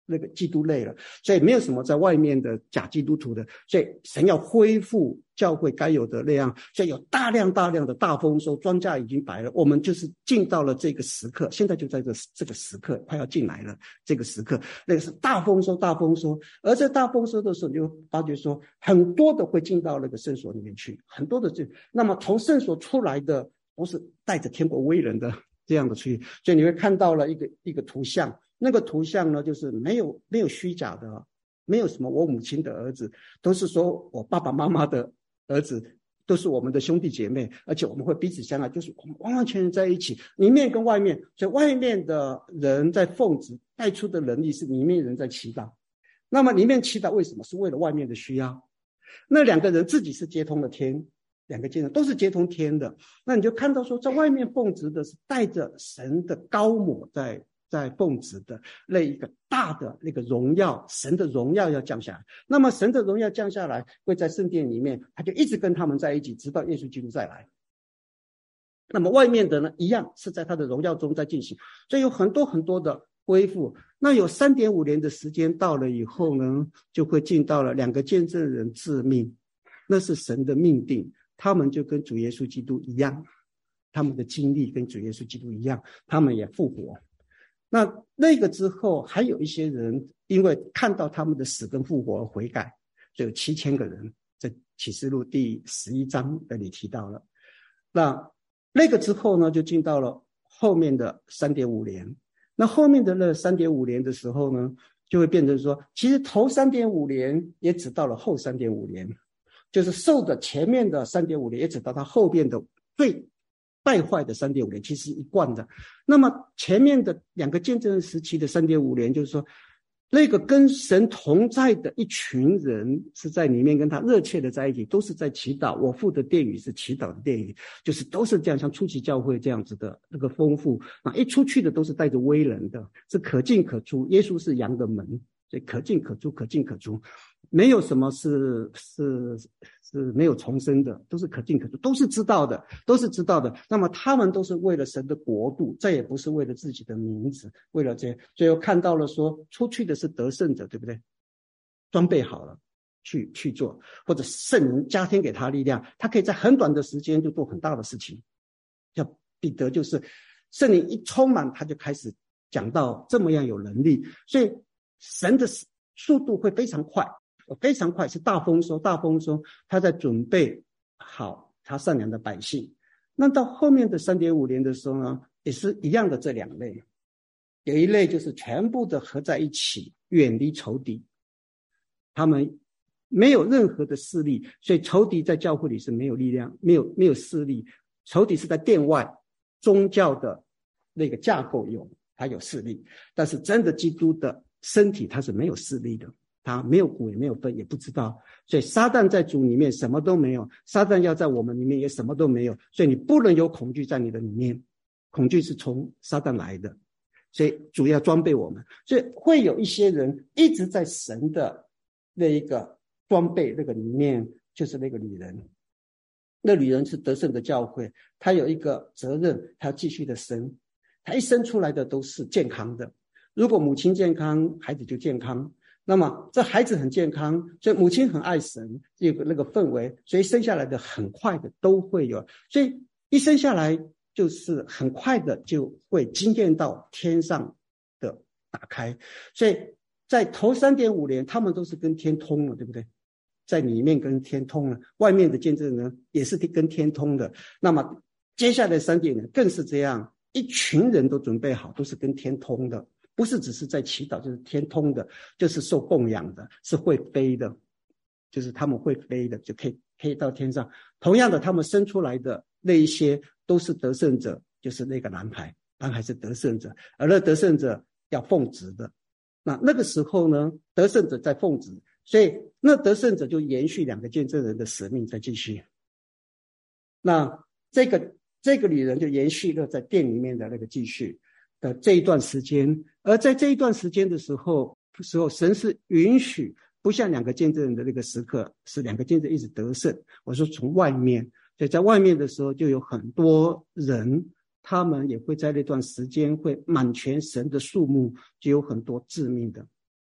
那个基督类了，所以没有什么在外面的假基督徒的，所以神要恢复教会该有的那样，所以有大量大量的大丰收，庄稼已经白了，我们就是进到了这个时刻，现在就在这这个时刻快要进来了，这个时刻那个是大丰收大丰收，而在大丰收的时候，你就发觉说很多的会进到那个圣所里面去，很多的这那么从圣所出来的都是带着天国威人的这样的出去，所以你会看到了一个一个图像，那个图像呢就是没有没有虚假的，没有什么我母亲的儿子，都是说我爸爸妈妈的儿子，都是我们的兄弟姐妹，而且我们会彼此相爱，就是我们完完全全在一起，里面跟外面，所以外面的人在奉旨带出的能力是里面人在祈祷，那么里面祈祷为什么？是为了外面的需要，那两个人自己是接通了天，两个见证都是接通天的，那你就看到说在外面奉旨的是带着神的膏抹在在奉旨的那一个大的那个荣耀，神的荣耀要降下来，那么神的荣耀降下来会在圣殿里面，他就一直跟他们在一起，直到耶稣基督再来。那么外面的呢一样是在他的荣耀中在进行，所以有很多很多的恢复。那有 三点五 年的时间到了以后呢，就会进到了两个见证人致命，那是神的命定，他们就跟主耶稣基督一样，他们的经历跟主耶稣基督一样，他们也复活。那那个之后还有一些人因为看到他们的死跟复活而悔改，就有七千个人，在启示录第十一章那里提到了。那那个之后呢，就进到了后面的 三点五 年。那后面的那 三点五 年的时候呢，就会变成说，其实头 三点五 年也只到了后 三点五 年，就是受的前面的 三点五 年也只到他后边的最败坏的 三点五 年，其实一贯的。那么前面的两个见证时期的 三点五 年，就是说那个跟神同在的一群人是在里面跟他热切的在一起，都是在祈祷，我父的殿宇是祈祷的殿宇，就是都是这样，像初期教会这样子的那个丰富，那一出去的都是带着威人的，是可进可出，耶稣是羊的门，所以可进可出，可进可出，没有什么是是是没有重生的，都是可进可出，都是知道的，都是知道的。那么他们都是为了神的国度，再也不是为了自己的名字，为了这些。最后看到了说，出去的是得胜者，对不对？装备好了去去做，或者圣灵加添给他力量，他可以在很短的时间就做很大的事情。像彼得就是圣灵一充满，他就开始讲到这么样有能力，所以神的速度会非常快。非常快，是大丰收大丰收，他在准备好他善良的百姓。那到后面的 三点五 年的时候呢，也是一样的，这两类有一类就是全部的合在一起，远离仇敌，他们没有任何的势力，所以仇敌在教会里是没有力量，没有没有势力，仇敌是在殿外宗教的那个架构有，他有势力，但是真的基督的身体他是没有势力的，他没有骨也没有分，也不知道。所以撒旦在主里面什么都没有，撒旦要在我们里面也什么都没有，所以你不能有恐惧在你的里面，恐惧是从撒旦来的，所以主要装备我们。所以会有一些人一直在神的那一个装备那个里面，就是那个女人，那女人是得胜的教会，她有一个责任，她要继续的生，她一生出来的都是健康的，如果母亲健康，孩子就健康。那么这孩子很健康，所以母亲很爱神，有那个氛围，所以生下来的很快的都会有，所以一生下来就是很快的就会经验到天上的打开。所以在头 三点五 年他们都是跟天通了，对不对？在里面跟天通了，外面的见证人也是跟天通的。那么接下来 三点 年更是这样，一群人都准备好，都是跟天通的，不是只是在祈祷，就是天通的，就是受供养的，是会飞的，就是他们会飞的，就可以可以到天上。同样的，他们生出来的那一些都是得胜者，就是那个男孩，男孩是得胜者，而那得胜者要奉旨的。那那个时候呢，得胜者在奉旨，所以那得胜者就延续两个见证人的使命再继续。那这个这个女人就延续了在殿里面的那个继续的这一段时间，而在这一段时间的时候，时候神是允许，不像两个见证人的那个时刻，是两个见证一直得胜。我说从外面，所以在外面的时候，就有很多人，他们也会在那段时间会满全神的数目，就有很多致命的，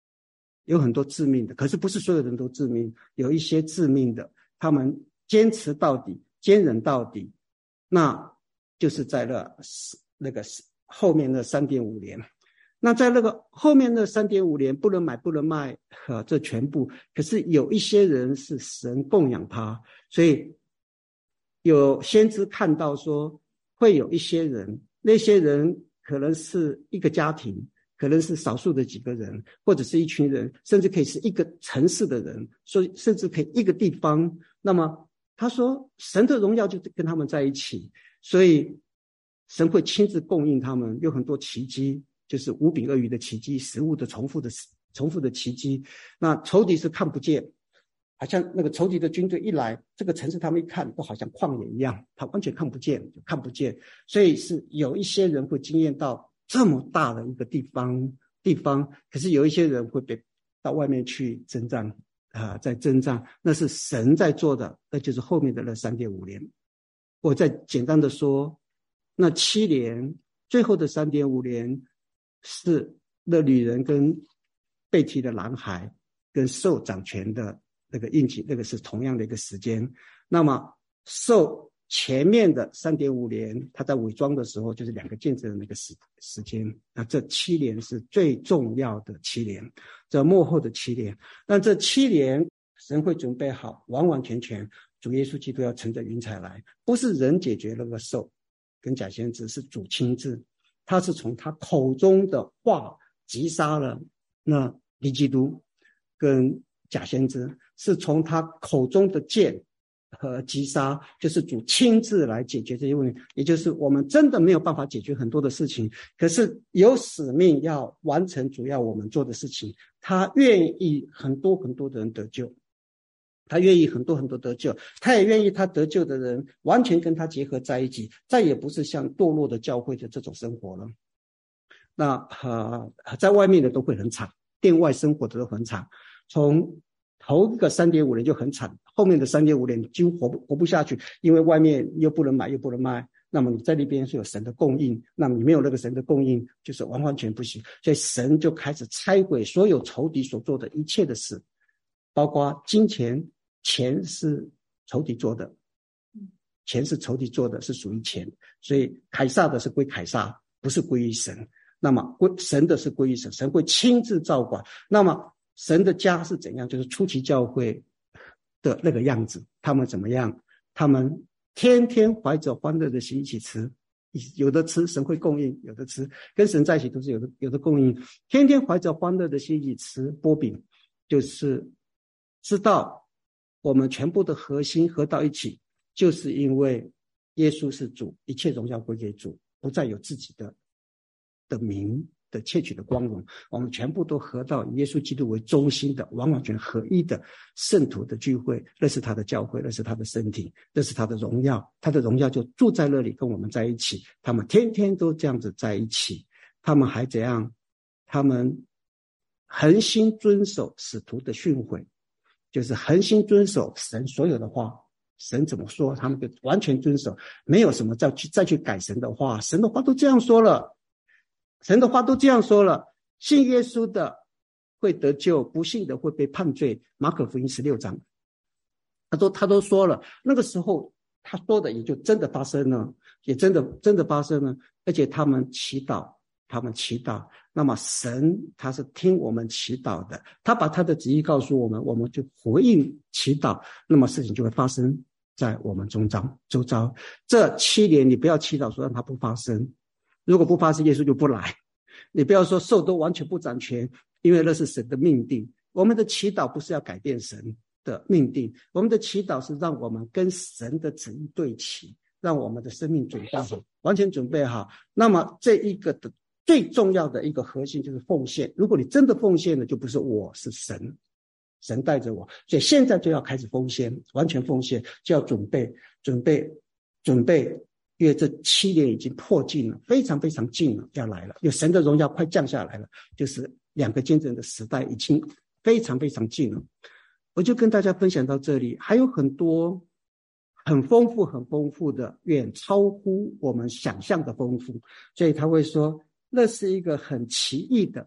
有很多致命的，可是不是所有人都致命，有一些致命的，他们坚持到底，坚忍到底，那就是在那那个后面的 三点五 年。那在那个后面的 三点五 年，不能买不能卖，呃，这全部，可是有一些人是神供养他，所以有先知看到说会有一些人，那些人可能是一个家庭，可能是少数的几个人，或者是一群人，甚至可以是一个城市的人，所以甚至可以一个地方。那么他说神的荣耀就跟他们在一起，所以神会亲自供应他们，有很多奇迹，就是五饼二鱼的奇迹，食物的重复的重复的奇迹。那仇敌是看不见，好像那个仇敌的军队一来，这个城市他们一看都好像旷野一样，他完全看不见，看不见。所以是有一些人会经验到这么大的一个地方地方，可是有一些人会被到外面去征战啊、呃，在征战，那是神在做的，那就是后面的那 三点五 年。我再简单的说，那七年最后的 三点五 年是那女人跟被提的男孩跟兽掌权的那个印记，那个是同样的一个时间。那么兽前面的 三点五 年，他在伪装的时候就是两个见证的那个时时间。那这七年是最重要的七年，这末后的七年。那这七年神会准备好，完完全全主耶稣基督要乘着云彩来，不是人解决那个兽跟假先知，是主亲自，他是从他口中的话击杀了那敌基督跟假先知，是从他口中的剑和击杀，就是主亲自来解决这些问题。也就是我们真的没有办法解决很多的事情，可是有使命要完成主要我们做的事情，他愿意很多很多的人得救，他愿意很多很多得救，他也愿意他得救的人完全跟他结合在一起，再也不是像堕落的教会的这种生活了。那呃，在外面的都会很惨，店外生活的都很惨，从头一个 三点五 年就很惨，后面的 三点五 年几乎活不活不下去，因为外面又不能买又不能卖，那么你在那边是有神的供应，那么你没有那个神的供应就是完完全不行，所以神就开始拆毁所有仇敌所做的一切的事，包括金钱，钱是仇敌做的，钱是仇敌做的，是属于钱，所以凯撒的是归凯撒，不是归于神。那么归神的是归于神，神会亲自照管。那么神的家是怎样？就是初期教会的那个样子，他们怎么样？他们天天怀着欢乐的心一起吃，有的吃神会供应，有的吃跟神在一起都是有的有的供应，天天怀着欢乐的心一起吃波饼，就是知道我们全部的核心合到一起，就是因为耶稣是主，一切荣耀归给主，不再有自己的的名的窃取的光荣，我们全部都合到以耶稣基督为中心的完完全合一的圣徒的聚会，那是他的教会，那是他的身体，那是他的荣耀，他的荣耀就住在那里跟我们在一起，他们天天都这样子在一起，他们还怎样？他们恒心遵守使徒的训诲，就是恒心遵守神所有的话，神怎么说他们就完全遵守，没有什么再去再去改神的话，神的话都这样说了，神的话都这样说了，信耶稣的会得救，不信的会被判罪。马可福音十六章，他都他都说了，那个时候他说的也就真的发生了，也真的真的发生了，而且他们祈祷，他们祈祷，那么神他是听我们祈祷的，他把他的旨意告诉我们，我们就回应祈祷，那么事情就会发生在我们中遭周遭。这七年你不要祈祷说让它不发生，如果不发生，耶稣就不来。你不要说兽都完全不掌权，因为那是神的命定。我们的祈祷不是要改变神的命定，我们的祈祷是让我们跟神的旨意对齐，让我们的生命准备好，完全准备好。那么这一个的最重要的一个核心就是奉献。如果你真的奉献了，就不是我，是神，神带着我。所以现在就要开始奉献，完全奉献，就要准备准备准备，因为这七年已经迫近了，非常非常近了，要来了，有神的荣耀快降下来了，就是两个见证的时代已经非常非常近了。我就跟大家分享到这里，还有很多很丰富很丰富的，远超乎我们想象的丰富，所以他会说那是一个很奇异的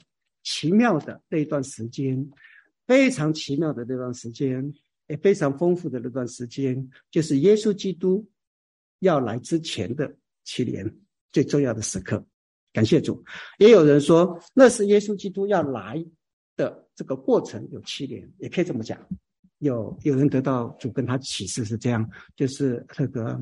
奇妙的那一段时间，非常奇妙的那段时间，也非常丰富的那段时间，就是耶稣基督要来之前的七年最重要的时刻。感谢主。也有人说那是耶稣基督要来的这个过程有七年，也可以这么讲。有有人得到主跟他启示是这样，就是那个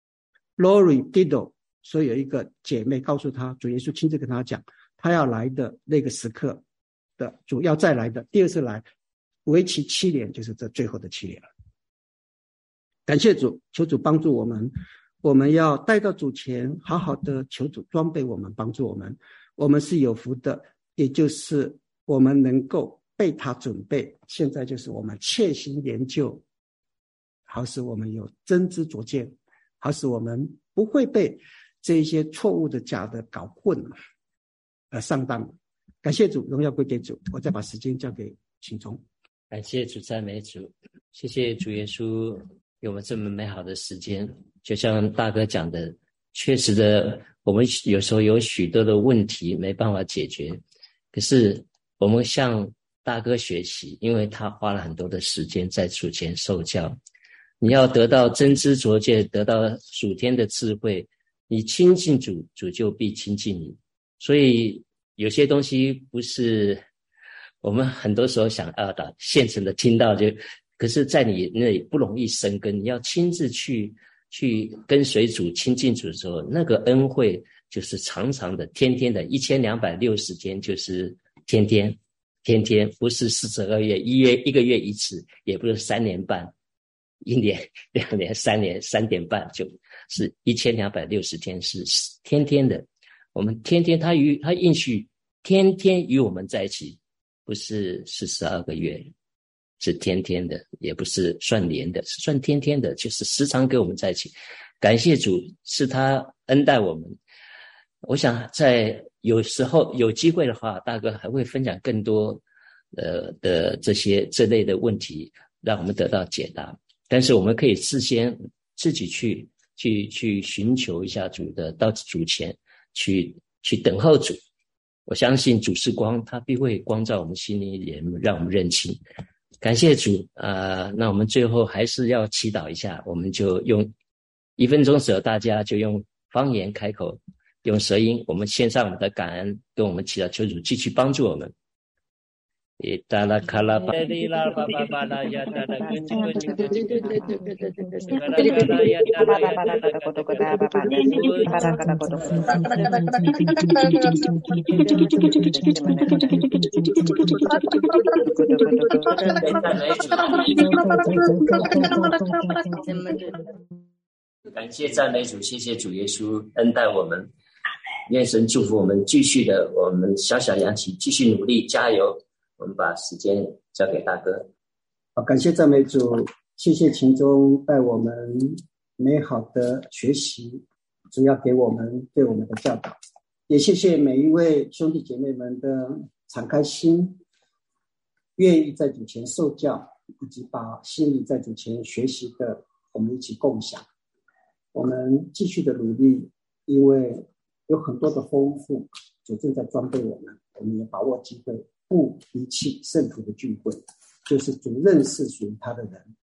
Lori Diddle 说有一个姐妹告诉他，主耶稣亲自跟他讲，他要来的那个时刻的主要再来的第二次来，为期七年，就是这最后的七年了。感谢主，求主帮助我们，我们要带到主前，好好的求主装备我们，帮助我们。我们是有福的，也就是我们能够被他准备，现在就是我们切心研究，好使我们有真知灼见，好使我们不会被这些错误的假的搞混而上当。感谢主，荣耀归给主。我再把时间交给秦钟。 感谢主，赞美主，谢谢主耶稣给我们这么美好的时间。就像大哥讲的，确实的，我们有时候有许多的问题没办法解决，可是我们向大哥学习，因为他花了很多的时间在主前受教。你要得到真知灼见，得到属天的智慧，你亲近主，主就必亲近你。所以有些东西不是我们很多时候想要的现成的听到就，可是在你那里不容易生根。你要亲自去去跟随主，亲近主的时候，那个恩惠就是长长的，天天的，一千两百六十天，就是天天天天，不是四十二月一月一个月一次，也不是三年半，一年两年三年三点半，就是一千两百六十天，是天天的。我们天天他与他应许天天与我们在一起，不是四十二个月，是天天的，也不是算年的，是算天天的，就是时常跟我们在一起。感谢主，是他恩待我们。我想在有时候有机会的话，大哥还会分享更多呃的这些这类的问题，让我们得到解答。但是我们可以事先自己去去去寻求一下主的，到主前去去等候主。我相信主是光，他必会光照我们心里，也让我们认清。感谢主啊、呃！那我们最后还是要祈祷一下，我们就用一分钟时候，大家就用方言开口，用舌音，我们献上我们的感恩，跟我们祈祷，求主继续帮助我们。伊达拉卡拉巴里拉巴巴巴拉呀达拉格吉格吉格吉格吉卡拉卡拉呀达拉呀达拉卡多卡达巴巴尼乌卡拉卡拉多感谢赞美主，谢谢主耶稣恩待我们，愿神祝福我们，继续的我们小小羊起继续努力加油。我们把时间交给大哥。 好，感谢赞美主，谢谢秦钟带我们美好的学习，主要给我们对我们的教导，也谢谢每一位兄弟姐妹们的敞开心，愿意在主前受教，以及把心里在主前学习的我们一起共享。我们继续的努力，因为有很多的丰富，主正在装备我们，我们也把握机会，不遗弃圣徒的聚会，就是主认识属于他的人，